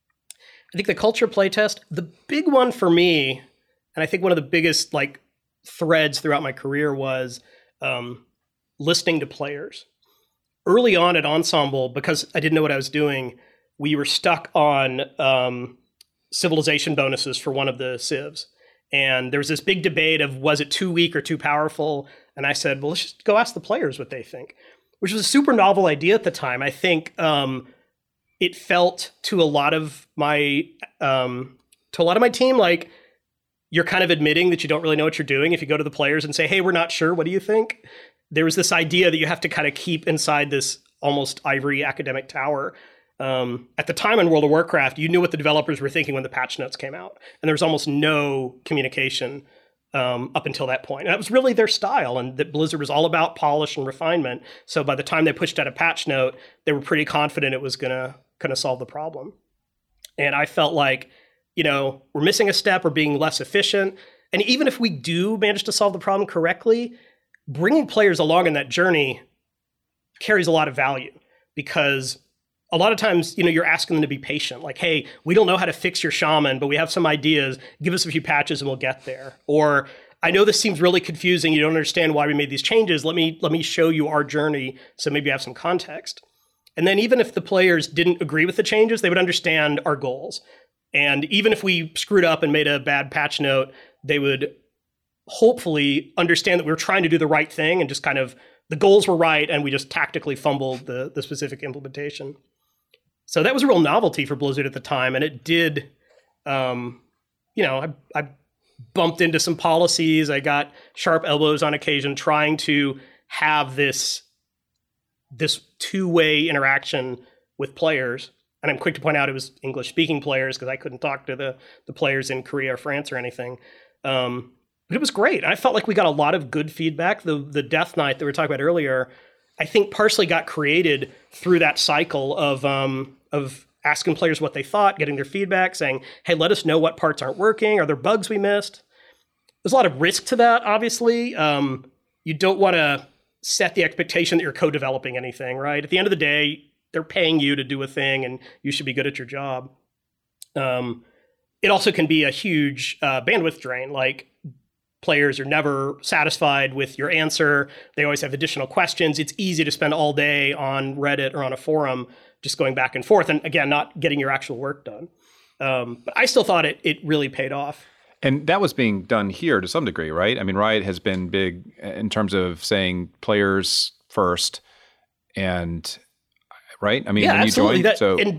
I think the culture playtest, the big one for me, and I think one of the biggest like threads throughout my career was um, listening to players. Early on at Ensemble, because I didn't know what I was doing, we were stuck on um, civilization bonuses for one of the civs. And there was this big debate of, was it too weak or too powerful? And I said, well, let's just go ask the players what they think, which was a super novel idea at the time. I think um, it felt to a lot of my um, to a lot of my team like you're kind of admitting that you don't really know what you're doing if you go to the players and say, hey, we're not sure. What do you think? There was this idea that you have to kind of keep inside this almost ivory academic tower. Um, at the time in World of Warcraft, you knew what the developers were thinking when the patch notes came out. And there was almost no communication um, up until that point. And that was really their style. And that Blizzard was all about polish and refinement. So by the time they pushed out a patch note, they were pretty confident it was going to going to solve the problem. And I felt like, you know, we're missing a step or being less efficient. And even if we do manage to solve the problem correctly, bringing players along in that journey carries a lot of value, because a lot of times, you know, you're asking them to be patient. Like, hey, we don't know how to fix your shaman, but we have some ideas. Give us a few patches and we'll get there. Or I know this seems really confusing. You don't understand why we made these changes. Let me let me show you our journey so maybe you have some context. And then even if the players didn't agree with the changes, they would understand our goals. And even if we screwed up and made a bad patch note, they would hopefully understand that we were trying to do the right thing and just kind of the goals were right and we just tactically fumbled the, the specific implementation. So that was a real novelty for Blizzard at the time. And it did, um, you know, I, I bumped into some policies. I got sharp elbows on occasion trying to have this, this two-way interaction with players. And I'm quick to point out it was English-speaking players because I couldn't talk to the, the players in Korea or France or anything. Um, but it was great. I felt like we got a lot of good feedback. The the Death Knight that we were talking about earlier, I think partially got created through that cycle of um, of asking players what they thought, getting their feedback, saying, hey, let us know what parts aren't working. Are there bugs we missed? There's a lot of risk to that, obviously. Um, you don't want to set the expectation that you're co-developing anything, right? At the end of the day, they're paying you to do a thing and you should be good at your job. Um, it also can be a huge uh, bandwidth drain. Like, players are never satisfied with your answer. They always have additional questions. It's easy to spend all day on Reddit or on a forum just going back and forth and, again, not getting your actual work done. Um, but I still thought it it really paid off. And that was being done here to some degree, right? I mean, Riot has been big in terms of saying players first and, right? I mean, yeah, when you absolutely. joined, that, so... And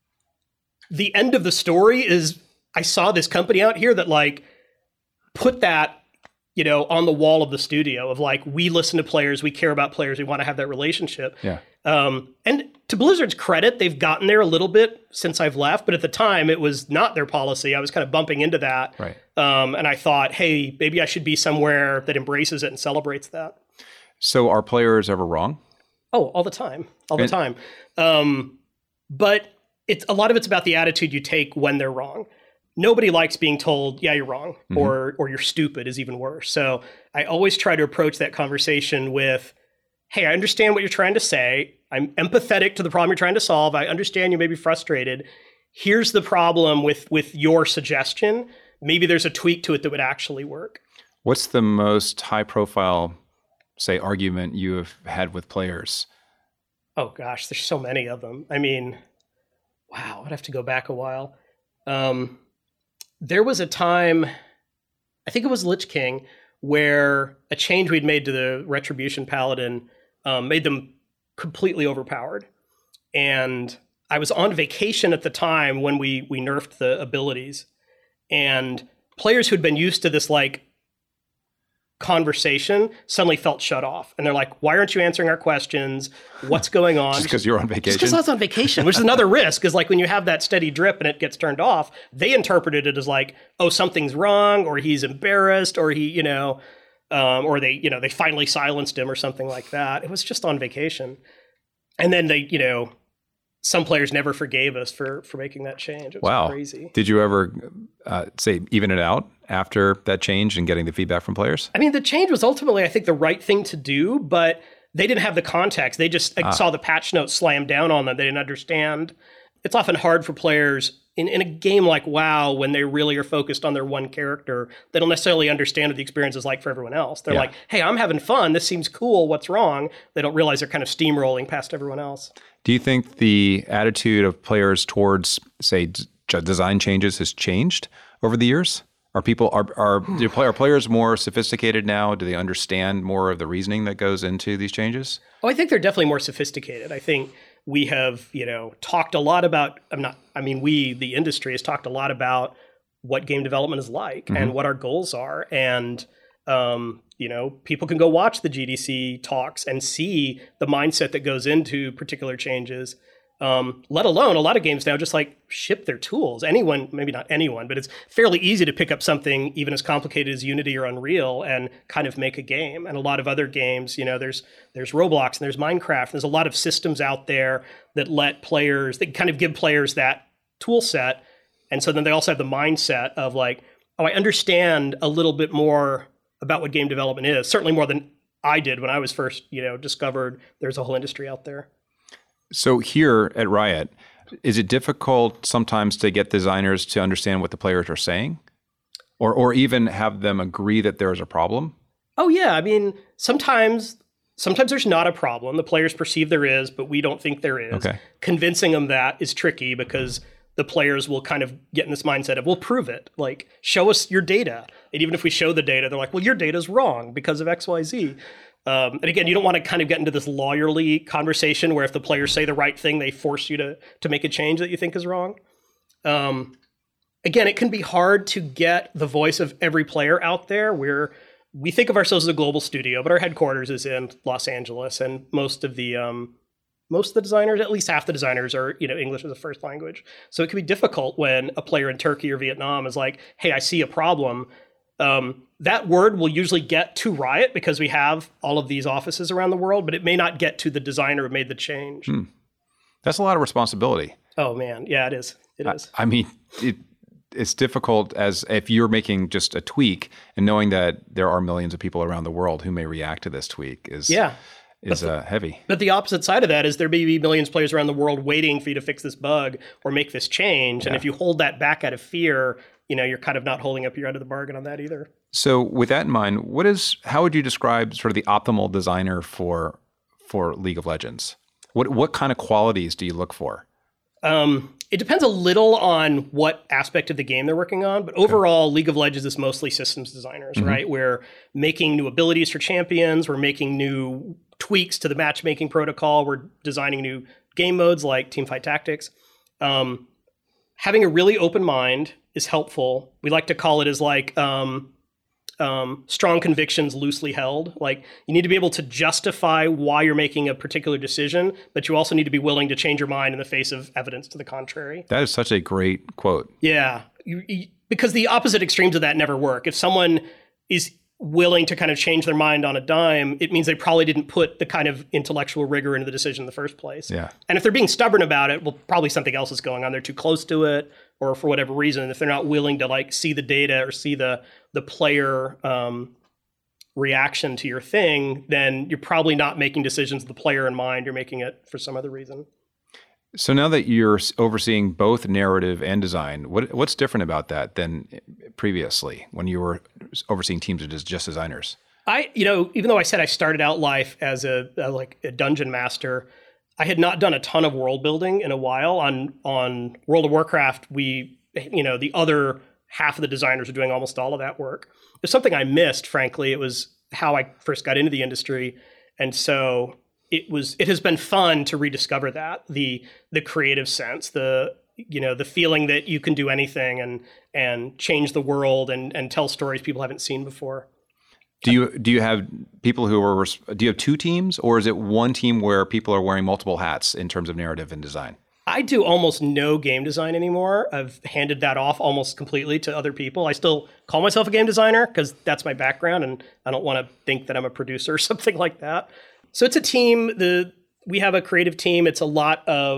the end of the story is I saw this company out here that, like, put that, you know, on the wall of the studio of like, we listen to players, we care about players, we want to have that relationship. Yeah. Um, and to Blizzard's credit, they've gotten there a little bit since I've left, but at the time it was not their policy. I was kind of bumping into that. Right. Um, and I thought, hey, maybe I should be somewhere that embraces it and celebrates that. So are players ever wrong? Oh, all the time, all and- the time. Um, but it's a lot of it's about the attitude you take when they're wrong. Nobody likes being told, yeah, you're wrong, mm-hmm. or or you're stupid is even worse. So I always try to approach that conversation with, hey, I understand what you're trying to say. I'm empathetic to the problem you're trying to solve. I understand you may be frustrated. Here's the problem with, with your suggestion. Maybe there's a tweak to it that would actually work. What's the most high profile, say, argument you have had with players? Oh, gosh, there's so many of them. I mean, wow, I'd have to go back a while. Um, There was a time, I think it was Lich King, where a change we'd made to the Retribution Paladin um, made them completely overpowered. And I was on vacation at the time when we we nerfed the abilities. And players who'd been used to this like conversation suddenly felt shut off. And they're like, why aren't you answering our questions? What's going on? Just because you're on vacation? Just because I was on vacation, which is another risk, is like when you have that steady drip and it gets turned off, they interpreted it as like, oh, something's wrong, or he's embarrassed, or he, you know, um, or they, you know, they finally silenced him or something like that. It was just on vacation. And then they, you know, some players never forgave us for for making that change. It was wow. crazy. Did you ever uh, say even it out after that change and getting the feedback from players? I mean, the change was ultimately, I think, the right thing to do, but they didn't have the context. They just ah. saw the patch notes slam down on them. They didn't understand. It's often hard for players in, in a game like WoW, when they really are focused on their one character, they don't necessarily understand what the experience is like for everyone else. They're yeah. like, hey, I'm having fun. This seems cool. What's wrong? They don't realize they're kind of steamrolling past everyone else. Do you think the attitude of players towards, say, d- design changes has changed over the years? Are people are are, do play, are players more sophisticated now? Do they understand more of the reasoning that goes into these changes? Oh, I think they're definitely more sophisticated. I think we have, you know, talked a lot about, I'm not, I mean, we, the industry, has talked a lot about what game development is like mm-hmm. and what our goals are. And, um, you know, people can go watch the G D C talks and see the mindset that goes into particular changes. Um, let alone a lot of games now just like ship their tools. Anyone, maybe not anyone, but it's fairly easy to pick up something even as complicated as Unity or Unreal and kind of make a game. And a lot of other games, you know, there's there's Roblox and there's Minecraft. And there's a lot of systems out there that let players, that kind of give players that tool set. And so then they also have the mindset of like, oh, I understand a little bit more about what game development is. Certainly more than I did when I was first, you know, discovered there's a whole industry out there. So here at Riot, is it difficult sometimes to get designers to understand what the players are saying? Or or even have them agree that there is a problem? Oh, yeah. I mean, sometimes sometimes there's not a problem. The players perceive there is, but we don't think there is. Okay. Convincing them that is tricky because the players will kind of get in this mindset of, we'll prove it. Like, show us your data. And even if we show the data, they're like, well, your data's wrong because of X, Y, Z. Um, and again, you don't want to kind of get into this lawyerly conversation where if the players say the right thing, they force you to to make a change that you think is wrong. Um, again, it can be hard to get the voice of every player out there. We're we think of ourselves as a global studio, but our headquarters is in Los Angeles, and most of the um, most of the designers, at least half the designers, are you know English as a first language. So it can be difficult when a player in Turkey or Vietnam is like, "Hey, I see a problem." Um, that word will usually get to Riot because we have all of these offices around the world, but it may not get to the designer who made the change. Hmm. That's a lot of responsibility. Oh man, yeah, it is. It I, is. I mean, it, it's difficult as if you're making just a tweak and knowing that there are millions of people around the world who may react to this tweak is yeah. is the, uh, heavy. But the opposite side of that is there may be millions of players around the world waiting for you to fix this bug or make this change. Yeah. And if you hold that back out of fear, you know, you're kind of not holding up your end of the bargain on that either. So with that in mind, what is how would you describe sort of the optimal designer for for League of Legends? What what kind of qualities do you look for? Um, it depends a little on what aspect of the game they're working on, but overall, okay. League of Legends is mostly systems designers, mm-hmm. right? We're making new abilities for champions, we're making new tweaks to the matchmaking protocol, we're designing new game modes like Teamfight Tactics. Um, having a really open mind is helpful. We like to call it as like um, um, strong convictions loosely held. Like you need to be able to justify why you're making a particular decision, but you also need to be willing to change your mind in the face of evidence to the contrary. That is such a great quote. Yeah, you, you, because the opposite extremes of that never work. If someone is willing to kind of change their mind on a dime, it means they probably didn't put the kind of intellectual rigor into the decision in the first place. Yeah. And if they're being stubborn about it, well, probably something else is going on. They're too close to it, or for whatever reason, if they're not willing to like see the data or see the the player um, reaction to your thing, then you're probably not making decisions with the player in mind. You're making it for some other reason. So now that you're overseeing both narrative and design, what what's different about that than previously when you were overseeing teams of just designers? I, you know, even though I said I started out life as a, a like a dungeon master, I had not done a ton of world building in a while. On on World of Warcraft, we, you know, the other half of the designers were doing almost all of that work. There's something I missed, frankly. It was how I first got into the industry, and so it was. It has been fun to rediscover that the the creative sense, the you know the feeling that you can do anything and and change the world and and tell stories people haven't seen before. Do you do you have people who are do you have two teams, or is it one team where people are wearing multiple hats in terms of narrative and design? I do almost no game design anymore. I've handed that off almost completely to other people. I still call myself a game designer because that's my background, and I don't want to think that I'm a producer or something like that. So it's a team. The we have a creative team. It's a lot of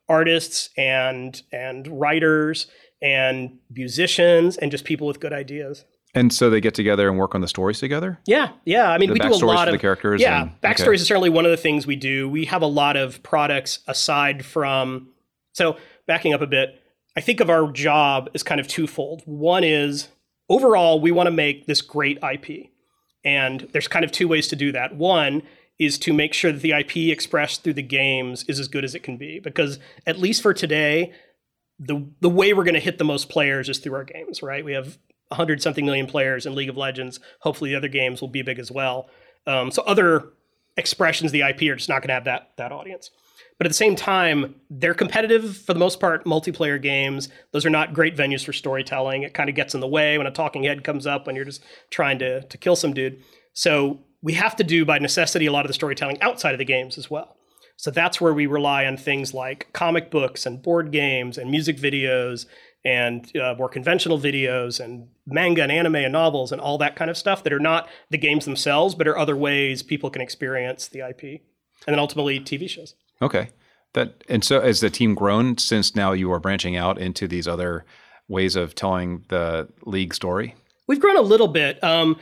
artists and and writers and musicians and just people with good ideas. And so they get together and work on the stories together? Yeah, yeah. I mean, the we do a lot for of the characters. Yeah, and, backstories okay. is certainly one of the things we do. We have a lot of products aside from. So backing up a bit, I think of our job as kind of twofold. One is overall we want to make this great I P, and there's kind of two ways to do that. One is to make sure that the I P expressed through the games is as good as it can be, because at least for today, the the way we're going to hit the most players is through our games, right? We have one hundred something million players in League of Legends. Hopefully the other games will be big as well. Um, so other expressions of the I P are just not going to have that that audience. But at the same time, they're competitive for the most part, multiplayer games. Those are not great venues for storytelling. It kind of gets in the way when a talking head comes up when you're just trying to, to kill some dude. So we have to do by necessity a lot of the storytelling outside of the games as well. So that's where we rely on things like comic books and board games and music videos and uh, more conventional videos and manga and anime and novels and all that kind of stuff that are not the games themselves, but are other ways people can experience the I P. And then ultimately T V shows. Okay. That and so has the team grown since now you are branching out into these other ways of telling the League story? We've grown a little bit, um,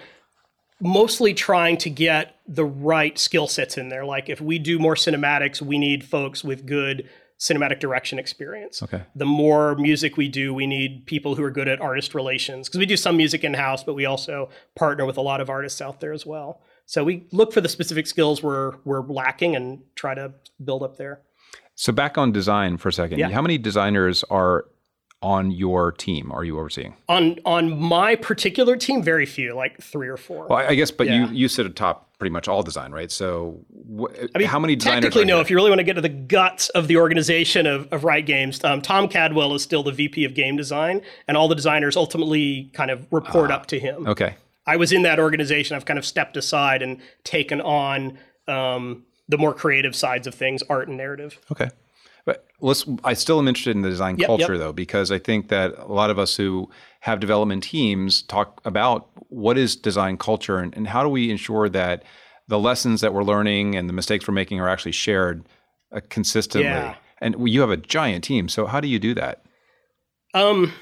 mostly trying to get the right skill sets in there. Like if we do more cinematics, we need folks with good cinematic direction experience. Okay. The more music we do, we need people who are good at artist relations, because we do some music in-house, but we also partner with a lot of artists out there as well. So we look for the specific skills we're we're lacking and try to build up there. So back on design for a second. Yeah. How many designers are on your team are you overseeing? On on my particular team, very few, like three or four. Well, I guess, but Yeah. you you sit atop pretty much all design, right? So wh- I mean, how many designers technically, are no. here? If you really want to get to the guts of the organization of, of Riot Games, um, Tom Cadwell is still the V P of game design, and all the designers ultimately kind of report Ah, up to him. Okay. I was in that organization. I've kind of stepped aside and taken on um, the more creative sides of things, art and narrative. Okay. But let's, I still am interested in the design Yep, culture yep. though, because I think that a lot of us who have development teams talk about what is design culture and, and how do we ensure that the lessons that we're learning and the mistakes we're making are actually shared uh, consistently. Yeah. And you have a giant team. So how do you do that? Um,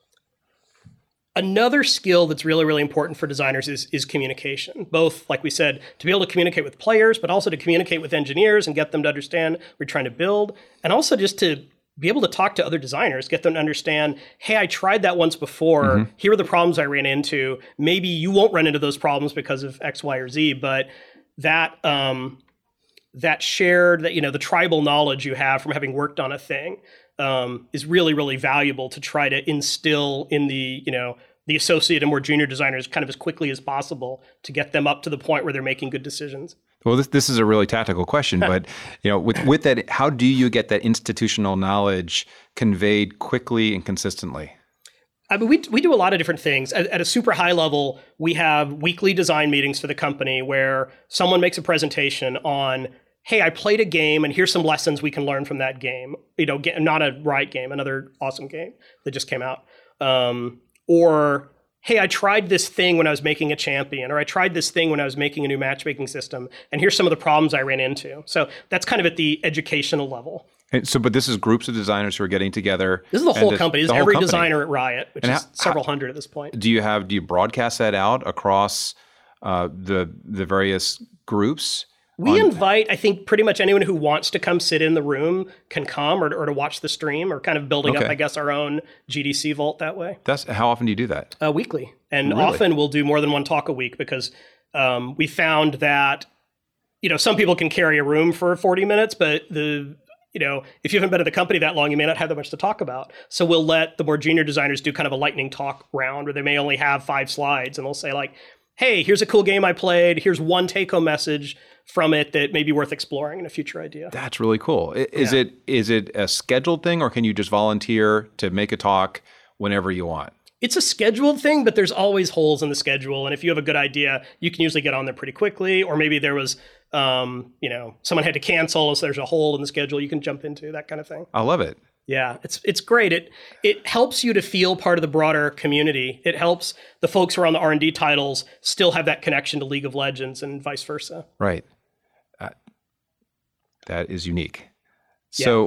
another skill that's really, really important for designers is, is communication. Both, like we said, to be able to communicate with players, but also to communicate with engineers and get them to understand what we're trying to build. And also just to be able to talk to other designers, get them to understand, hey, I tried that once before. Mm-hmm. Here are the problems I ran into. Maybe you won't run into those problems because of X, Y, or Z, but that um, that shared, that you know, the tribal knowledge you have from having worked on a thing um, is really, really valuable to try to instill in the, you know, the associate and more junior designers kind of as quickly as possible to get them up to the point where they're making good decisions. Well, this this is a really tactical question, but you know, with with that, how do you get that institutional knowledge conveyed quickly and consistently? I mean, we we do a lot of different things. At, at a super high level, we have weekly design meetings for the company where someone makes a presentation on, hey, I played a game and here's some lessons we can learn from that game. You know, get, not a Riot game, another awesome game that just came out. Um, or, hey, I tried this thing when I was making a champion, or I tried this thing when I was making a new matchmaking system, and here's some of the problems I ran into. So that's kind of at the educational level. And so, but this is groups of designers who are getting together. This is the and whole the- company. This the is whole every company. designer at Riot, which And is how- several how- hundred at this point. Do you have do you broadcast that out across uh, the the various groups? We on- invite, I think, pretty much anyone who wants to come sit in the room can come, or, or to watch the stream, or kind of building up, Okay. I guess, our own G D C vault that way. That's how often do you do that? Uh, weekly. And Really? often we'll do more than one talk a week because um, we found that, you know, some people can carry a room for forty minutes, but the, you know, if you haven't been at the company that long, you may not have that much to talk about. So we'll let the more junior designers do kind of a lightning talk round where they may only have five slides, and they'll say like, hey, here's a cool game I played. Here's one take-home message from it that may be worth exploring in a future idea. That's really cool. I- Is Yeah. it is it a scheduled thing, or can you just volunteer to make a talk whenever you want? It's a scheduled thing, but there's always holes in the schedule. And if you have a good idea, you can usually get on there pretty quickly. Or maybe there was, um, you know, someone had to cancel, so there's a hole in the schedule you can jump into, that kind of thing. I love it. Yeah, it's it's great. It it helps you to feel part of the broader community. It helps the folks who are on the R and D titles still have that connection to League of Legends and vice versa. Right. Uh, that is unique. So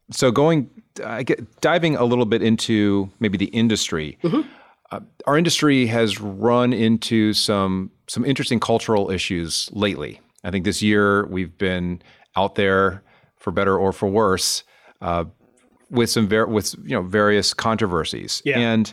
So going, I get, diving a little bit into maybe the industry. Mm-hmm. Uh, our industry has run into some some interesting cultural issues lately. I think this year we've been out there, for better or for worse, uh, with some ver- with you know various controversies. Yeah. And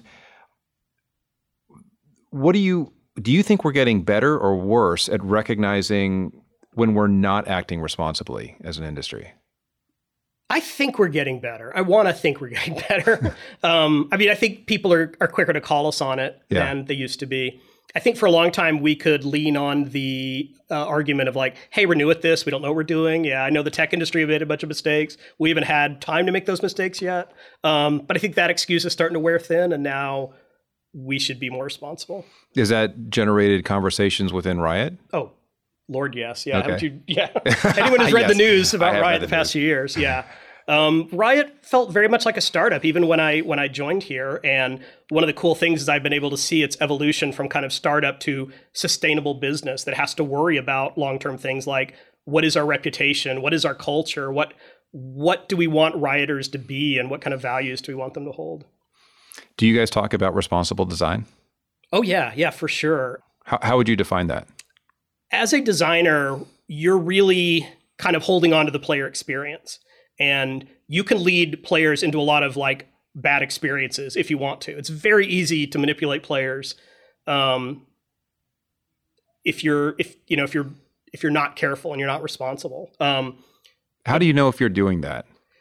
what do you do? You think we're getting better or worse at recognizing when we're not acting responsibly as an industry? I think we're getting better. I want to think we're getting better. um, I mean, I think people are, are quicker to call us on it yeah. than they used to be. I think for a long time, we could lean on the uh, argument of like, hey, we're new at this. We don't know what we're doing. Yeah, I know the tech industry made a bunch of mistakes. We haven't had time to make those mistakes yet. Um, but I think that excuse is starting to wear thin, and now we should be more responsible. Has that generated conversations within Riot? Oh, Lord, yes. Yeah. Okay. You, yeah. Anyone who's read yes, the news about Riot the, the past few years. Yeah. Um, Riot felt very much like a startup, even when I when I joined here. And one of the cool things is I've been able to see its evolution from kind of startup to sustainable business that has to worry about long-term things like, what is our reputation? What is our culture? What what do we want Rioters to be? And what kind of values do we want them to hold? Do you guys talk about responsible design? Oh, yeah. Yeah, for sure. How, how would you define that? As a designer, you're really kind of holding on to the player experience. And you can lead players into a lot of like bad experiences if you want to. It's very easy to manipulate players um, if you're if you know if you're if you're not careful and you're not responsible. Um, How do you know if you're doing that?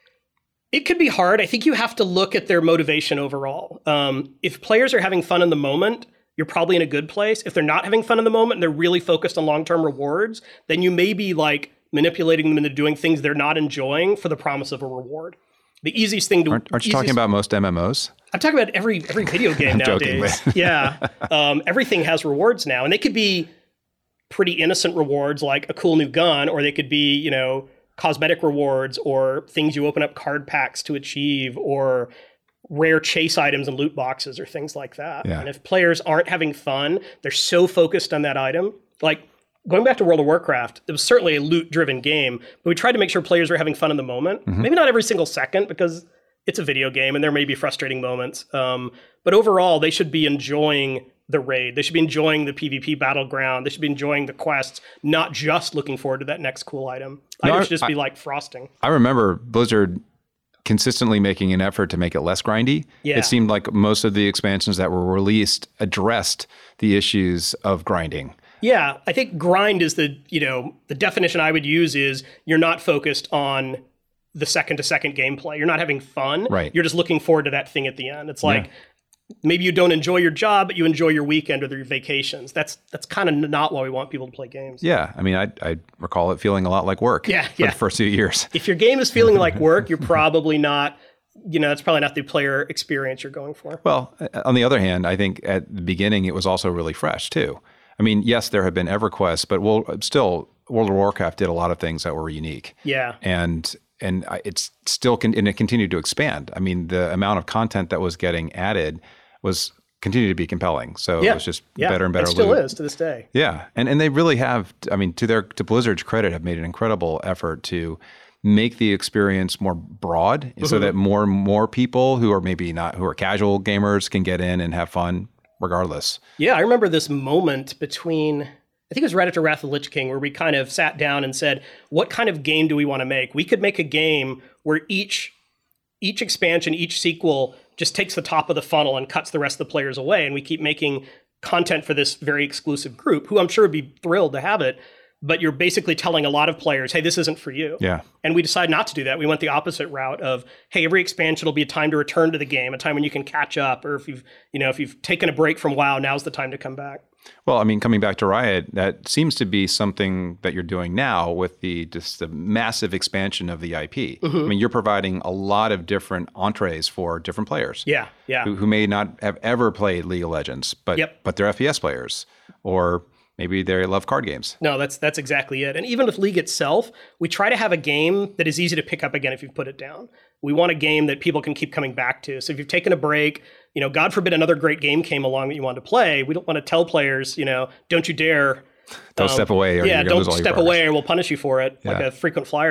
It could be hard. I think you have to look at their motivation overall. Um, if players are having fun in the moment, you're probably in a good place. If they're not having fun in the moment and they're really focused on long-term rewards, then you may be like manipulating them into doing things they're not enjoying for the promise of a reward. The easiest thing to aren't, aren't you easiest, talking about most M M Os? I'm talking about every every video game nowadays. Joking, yeah, um, everything has rewards now, and they could be pretty innocent rewards like a cool new gun, or they could be you know cosmetic rewards or things you open up card packs to achieve, or rare chase items and loot boxes or things like that. Yeah. And if players aren't having fun, they're so focused on that item. Like going back to World of Warcraft, it was certainly a loot-driven game, but we tried to make sure players were having fun in the moment. Mm-hmm. Maybe not every single second because it's a video game and there may be frustrating moments. Um, but overall, they should be enjoying the raid. They should be enjoying the PvP battleground. They should be enjoying the quests, not just looking forward to that next cool item. No, Items I, should just I, be like frosting. I remember Blizzard consistently making an effort to make it less grindy. Yeah. It seemed like most of the expansions that were released addressed the issues of grinding. Yeah, I think grind is the, you know, the definition I would use is you're not focused on the second to second gameplay. You're not having fun. Right. You're just looking forward to that thing at the end. It's like yeah. maybe you don't enjoy your job, but you enjoy your weekend or your vacations. That's that's kind of not why we want people to play games. Yeah, I mean, I I recall it feeling a lot like work. Yeah, for yeah. the first few years. If your game is feeling like work, you're probably not. You know, it's probably not the player experience you're going for. Well, on the other hand, I think at the beginning it was also really fresh too. I mean, yes, there have been EverQuest, but we'll, still, World of Warcraft did a lot of things that were unique. Yeah, and and it's still con- and it continued to expand. I mean, the amount of content that was getting added was continued to be compelling. So yeah. it was just yeah. better and better. It still loot. is to this day. Yeah, and and they really have. I mean, to their to Blizzard's credit, have made an incredible effort to make the experience more broad, mm-hmm. so that more and more people who are maybe not who are casual gamers can get in and have fun regardless. Yeah, I remember this moment between, I think it was right after Wrath of the Lich King, where we kind of sat down and said, what kind of game do we want to make? We could make a game where each each expansion, each sequel just takes the top of the funnel and cuts the rest of the players away, and we keep making content for this very exclusive group, who I'm sure would be thrilled to have it. But you're basically telling a lot of players, hey, this isn't for you. Yeah. And we decided not to do that. We went the opposite route of, hey, every expansion will be a time to return to the game, a time when you can catch up, or if you've, you know, if you've taken a break from WoW, now's the time to come back. Well, I mean, coming back to Riot, that seems to be something that you're doing now with the just the massive expansion of the I P. Mm-hmm. I mean, you're providing a lot of different entrees for different players. Yeah, yeah. Who, who may not have ever played League of Legends, but yep. but they're F P S players, or maybe they love card games. No, that's that's exactly it. And even with League itself, we try to have a game that is easy to pick up again if you've put it down. We want a game that people can keep coming back to. So if you've taken a break, you know, God forbid another great game came along that you wanted to play, we don't want to tell players, you know, don't you dare. Don't um, step away. Or yeah, you're don't lose all step your away or we'll punish you for it, yeah. like a frequent flyer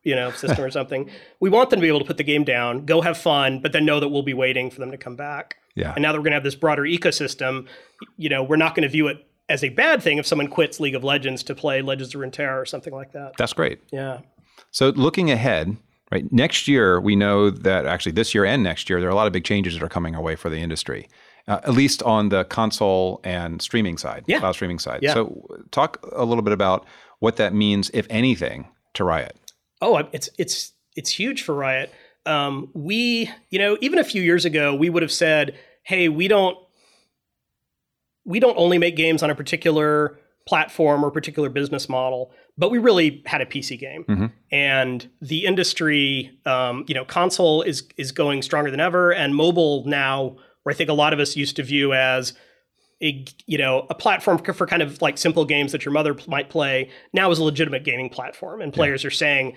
you know, system or something. We want them to be able to put the game down, go have fun, but then know that we'll be waiting for them to come back. Yeah. And now that we're going to have this broader ecosystem, you know, we're not going to view it as a bad thing if someone quits League of Legends to play Legends of Runeterra or something like that. That's great. Yeah. So looking ahead, right, next year, we know that actually this year and next year, there are a lot of big changes that are coming our way for the industry, uh, at least on the console and streaming side, yeah. cloud streaming side. Yeah. So talk a little bit about what that means, if anything, to Riot. Oh, it's it's it's huge for Riot. Um, we, you know, even a few years ago, we would have said, hey, we don't we don't only make games on a particular platform or particular business model, but we really had a P C game. Mm-hmm. And the industry, um, you know, console is is going stronger than ever, and mobile now, where I think a lot of us used to view as a, you know, a platform for kind of like simple games that your mother might play, now is a legitimate gaming platform. And players yeah. are saying,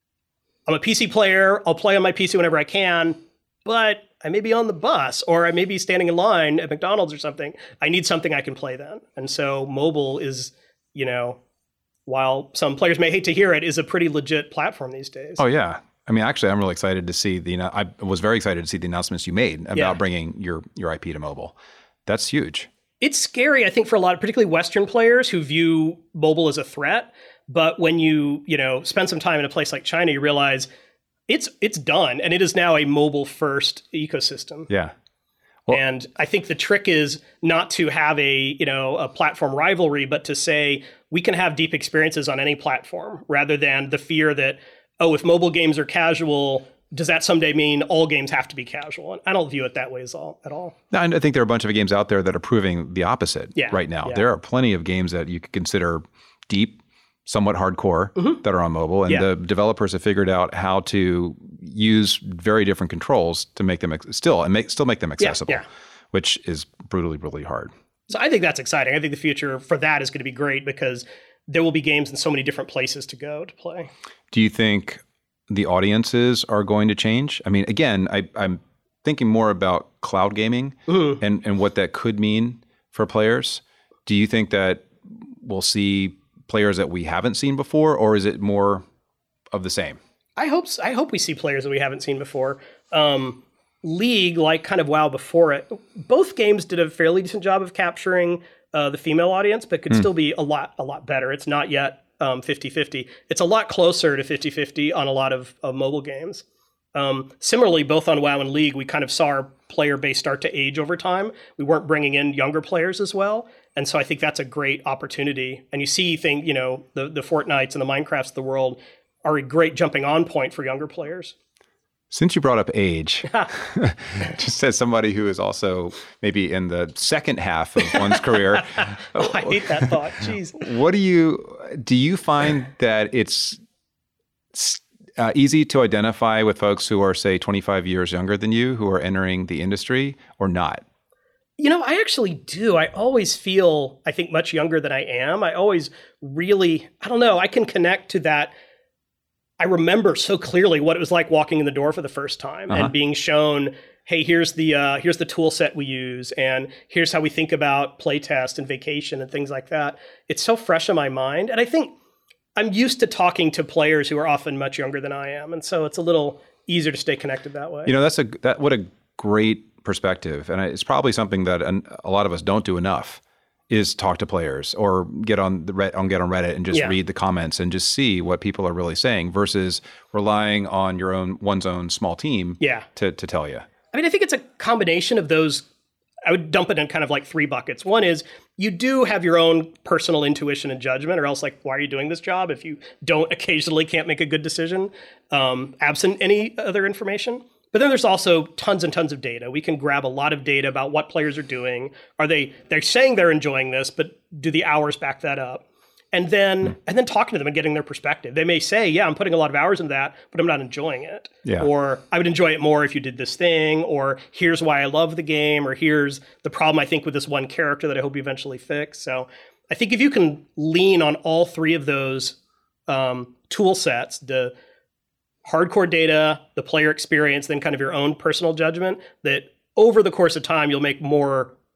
I'm a P C player, I'll play on my P C whenever I can, but I may be on the bus or I may be standing in line at McDonald's or something. I need something I can play then. And so mobile is, you know, while some players may hate to hear it, is a pretty legit platform these days. Oh, yeah. I mean, actually, I'm really excited to see the, I was very excited to see the announcements you made about yeah. bringing your, your I P to mobile. That's huge. It's scary, I think, for a lot of particularly Western players who view mobile as a threat. But when you, you know, spend some time in a place like China, you realize it's it's done, and it is now a mobile-first ecosystem. Yeah. Well, and I think the trick is not to have a, you know, a platform rivalry, but to say we can have deep experiences on any platform, rather than the fear that, oh, if mobile games are casual, does that someday mean all games have to be casual? And I don't view it that way as all, at all. No, I think there are a bunch of games out there that are proving the opposite yeah. right now. Yeah. There are plenty of games that you could consider deep, somewhat hardcore mm-hmm. that are on mobile, and yeah. the developers have figured out how to use very different controls to make them ex- still and make still make them accessible, yeah, yeah. which is brutally, brutally hard. So I think that's exciting. I think the future for that is going to be great because there will be games in so many different places to go to play. Do you think the audiences are going to change? I mean, again, I, I'm thinking more about cloud gaming mm-hmm. and, and what that could mean for players. Do you think that we'll see players that we haven't seen before, or is it more of the same? I hope so. I hope we see players that we haven't seen before. Um, League, like kind of WoW before it, both games did a fairly decent job of capturing uh, the female audience, but could mm. still be a lot, a lot better. It's not yet um, fifty-fifty. It's a lot closer to fifty-fifty on a lot of, of mobile games. Um, similarly, both on WoW and League, we kind of saw our player base start to age over time. We weren't bringing in younger players as well. And so I think that's a great opportunity. And you see things, you know, the, the Fortnites and the Minecrafts of the world are a great jumping on point for younger players. Since you brought up age, just as somebody who is also maybe in the second half of one's career. Oh, I hate that thought. Jeez. What do you, do you find that it's uh, easy to identify with folks who are, say, twenty-five years younger than you, who are entering the industry, or not? You know, I actually do. I always feel, I think, much younger than I am. I always really, I don't know, I can connect to that. I remember so clearly what it was like walking in the door for the first time uh-huh. and being shown, hey, here's the uh, here's the tool set we use, and here's how we think about playtest and vacation and things like that. It's so fresh in my mind. And I think I'm used to talking to players who are often much younger than I am. And so it's a little easier to stay connected that way. You know, that's a that what a great perspective. And it's probably something that a lot of us don't do enough, is talk to players or get on the on get on Reddit and just yeah. read the comments and just see what people are really saying versus relying on your own one's own small team yeah. to to tell you. I mean, I think it's a combination of those. I would dump it in kind of like three buckets. One is you do have your own personal intuition and judgment, or else like, why are you doing this job if you don't occasionally can't make a good decision, um, absent any other information? But then there's also tons and tons of data. We can grab a lot of data about what players are doing. Are they, they're saying they're enjoying this, but do the hours back that up? And then, mm. and then talking to them and getting their perspective. They may say, yeah, I'm putting a lot of hours into that, but I'm not enjoying it. Yeah. Or I would enjoy it more if you did this thing, or here's why I love the game, or here's the problem I think with this one character that I hope you eventually fix. So I think if you can lean on all three of those um, tool sets, the hardcore data, the player experience, then kind of your own personal judgment, that over the course of time, you'll make more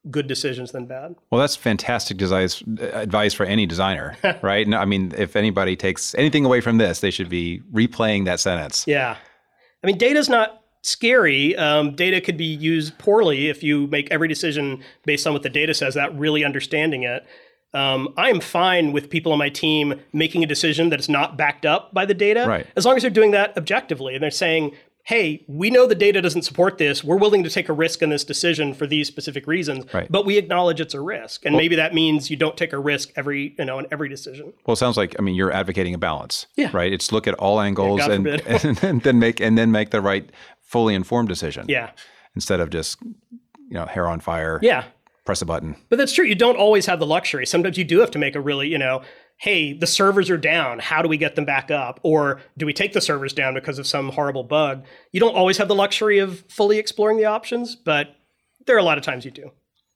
good decisions than bad. Well, that's fantastic advice, advice for any designer, right? No, I mean, if anybody takes anything away from this, they should be replaying that sentence. Yeah. I mean, data's not scary. Um, data could be used poorly if you make every decision based on what the data says, without really understanding it. Um, I am fine with people on my team making a decision that is not backed up by the data, right, as long as they're doing that objectively. And they're saying, hey, we know the data doesn't support this. We're willing to take a risk in this decision for these specific reasons, right, but we acknowledge it's a risk. And well, maybe that means you don't take a risk every, you know, in every decision. Well, it sounds like, I mean, you're advocating a balance, yeah, right? It's look at all angles, yeah, and, and, and then make and then make the right, fully informed decision. Yeah. Instead of just, you know, hair on fire. Yeah. Press a button. But that's true. You don't always have the luxury. Sometimes you do have to make a really, you know, hey, the servers are down. How do we get them back up? Or do we take the servers down because of some horrible bug? You don't always have the luxury of fully exploring the options, but there are a lot of times you do.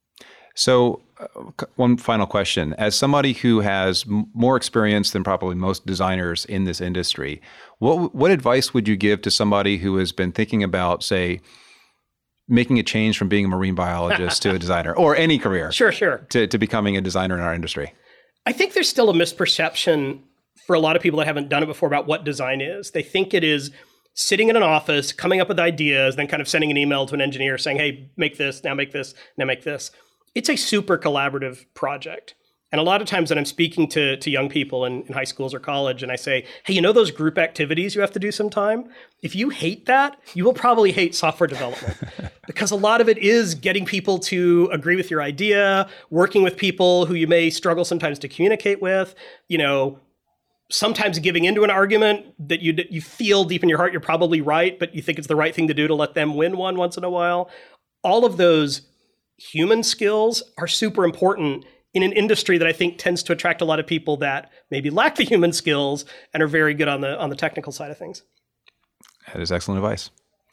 So uh, one final question. As somebody who has m- more experience than probably most designers in this industry, what what advice would you give to somebody who has been thinking about, say, making a change from being a marine biologist to a designer, or any career? Sure, sure. To, to becoming a designer in our industry? I think there's still a misperception for a lot of people that haven't done it before about what design is. They think it is sitting in an office, coming up with ideas, then kind of sending an email to an engineer saying, hey, make this, now make this, now make this. It's a super collaborative project. And a lot of times when I'm speaking to, to young people in, in high schools or college, and I say, hey, you know those group activities you have to do sometime? If you hate that, you will probably hate software development. Because a lot of it is getting people to agree with your idea, working with people who you may struggle sometimes to communicate with, you know, sometimes giving into an argument that you you feel deep in your heart you're probably right, but you think it's the right thing to do to let them win one once in a while. All of those human skills are super important in an industry that I think tends to attract a lot of people that maybe lack the human skills and are very good on the on the technical side of things. That is excellent advice.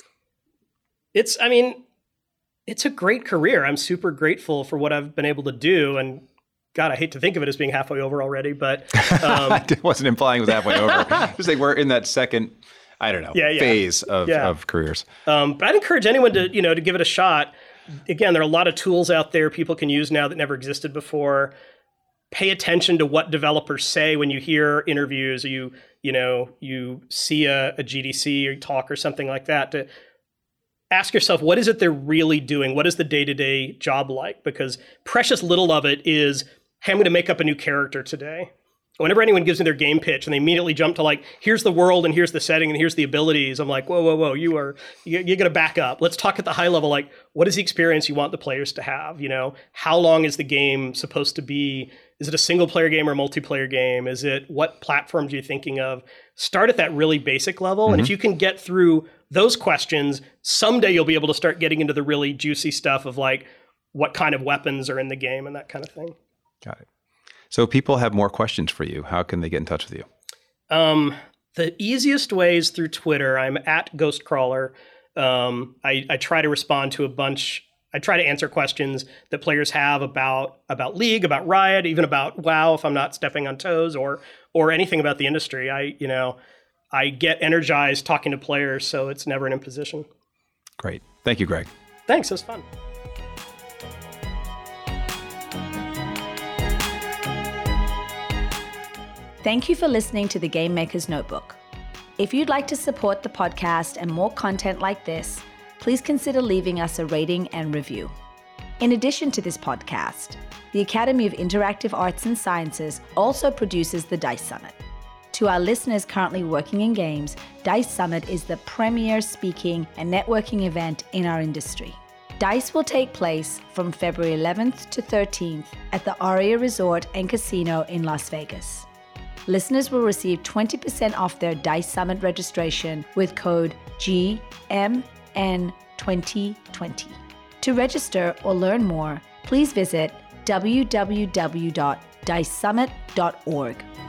It's, I mean, it's a great career. I'm super grateful for what I've been able to do. And God, I hate to think of it as being halfway over already, but um, I wasn't implying it was halfway over. Just like we're in that second, I don't know, yeah, yeah. phase of, yeah. of careers. Um, but I'd encourage anyone to, you know, to give it a shot. Again, there are a lot of tools out there people can use now that never existed before. Pay attention to what developers say when you hear interviews, or you, you know, you see a, a G D C or talk or something like that. To ask yourself, what is it they're really doing? What is the day-to-day job like? Because precious little of it is, hey, I'm going to make up a new character today. Whenever anyone gives me their game pitch and they immediately jump to like, here's the world and here's the setting and here's the abilities, I'm like, whoa, whoa, whoa, you are, you, you're going to back up. Let's talk at the high level. Like, what is the experience you want the players to have? You know, how long is the game supposed to be? Is it a single player game or a multiplayer game? Is it, what platforms are you thinking of? Start at that really basic level. Mm-hmm. And if you can get through those questions, someday you'll be able to start getting into the really juicy stuff of like, what kind of weapons are in the game and that kind of thing. Got it. So people have more questions for you. How can they get in touch with you? Um, the easiest way is through Twitter. I'm at Ghostcrawler. Um, I, I try to respond to a bunch. I try to answer questions that players have about about League, about Riot, even about WoW, if I'm not stepping on toes, or or anything about the industry. I you know I get energized talking to players, so it's never an imposition. Great. Thank you, Greg. Thanks. It was fun. Thank you for listening to the Game Maker's Notebook. If you'd like to support the podcast and more content like this, please consider leaving us a rating and review. In addition to this podcast, the Academy of Interactive Arts and Sciences also produces the DICE Summit. To our listeners currently working in games, DICE Summit is the premier speaking and networking event in our industry. DICE will take place from February eleventh to thirteenth at the Aria Resort and Casino in Las Vegas. Listeners will receive twenty percent off their DICE Summit registration with code G M N twenty twenty. To register or learn more, please visit w w w dot dice summit dot org.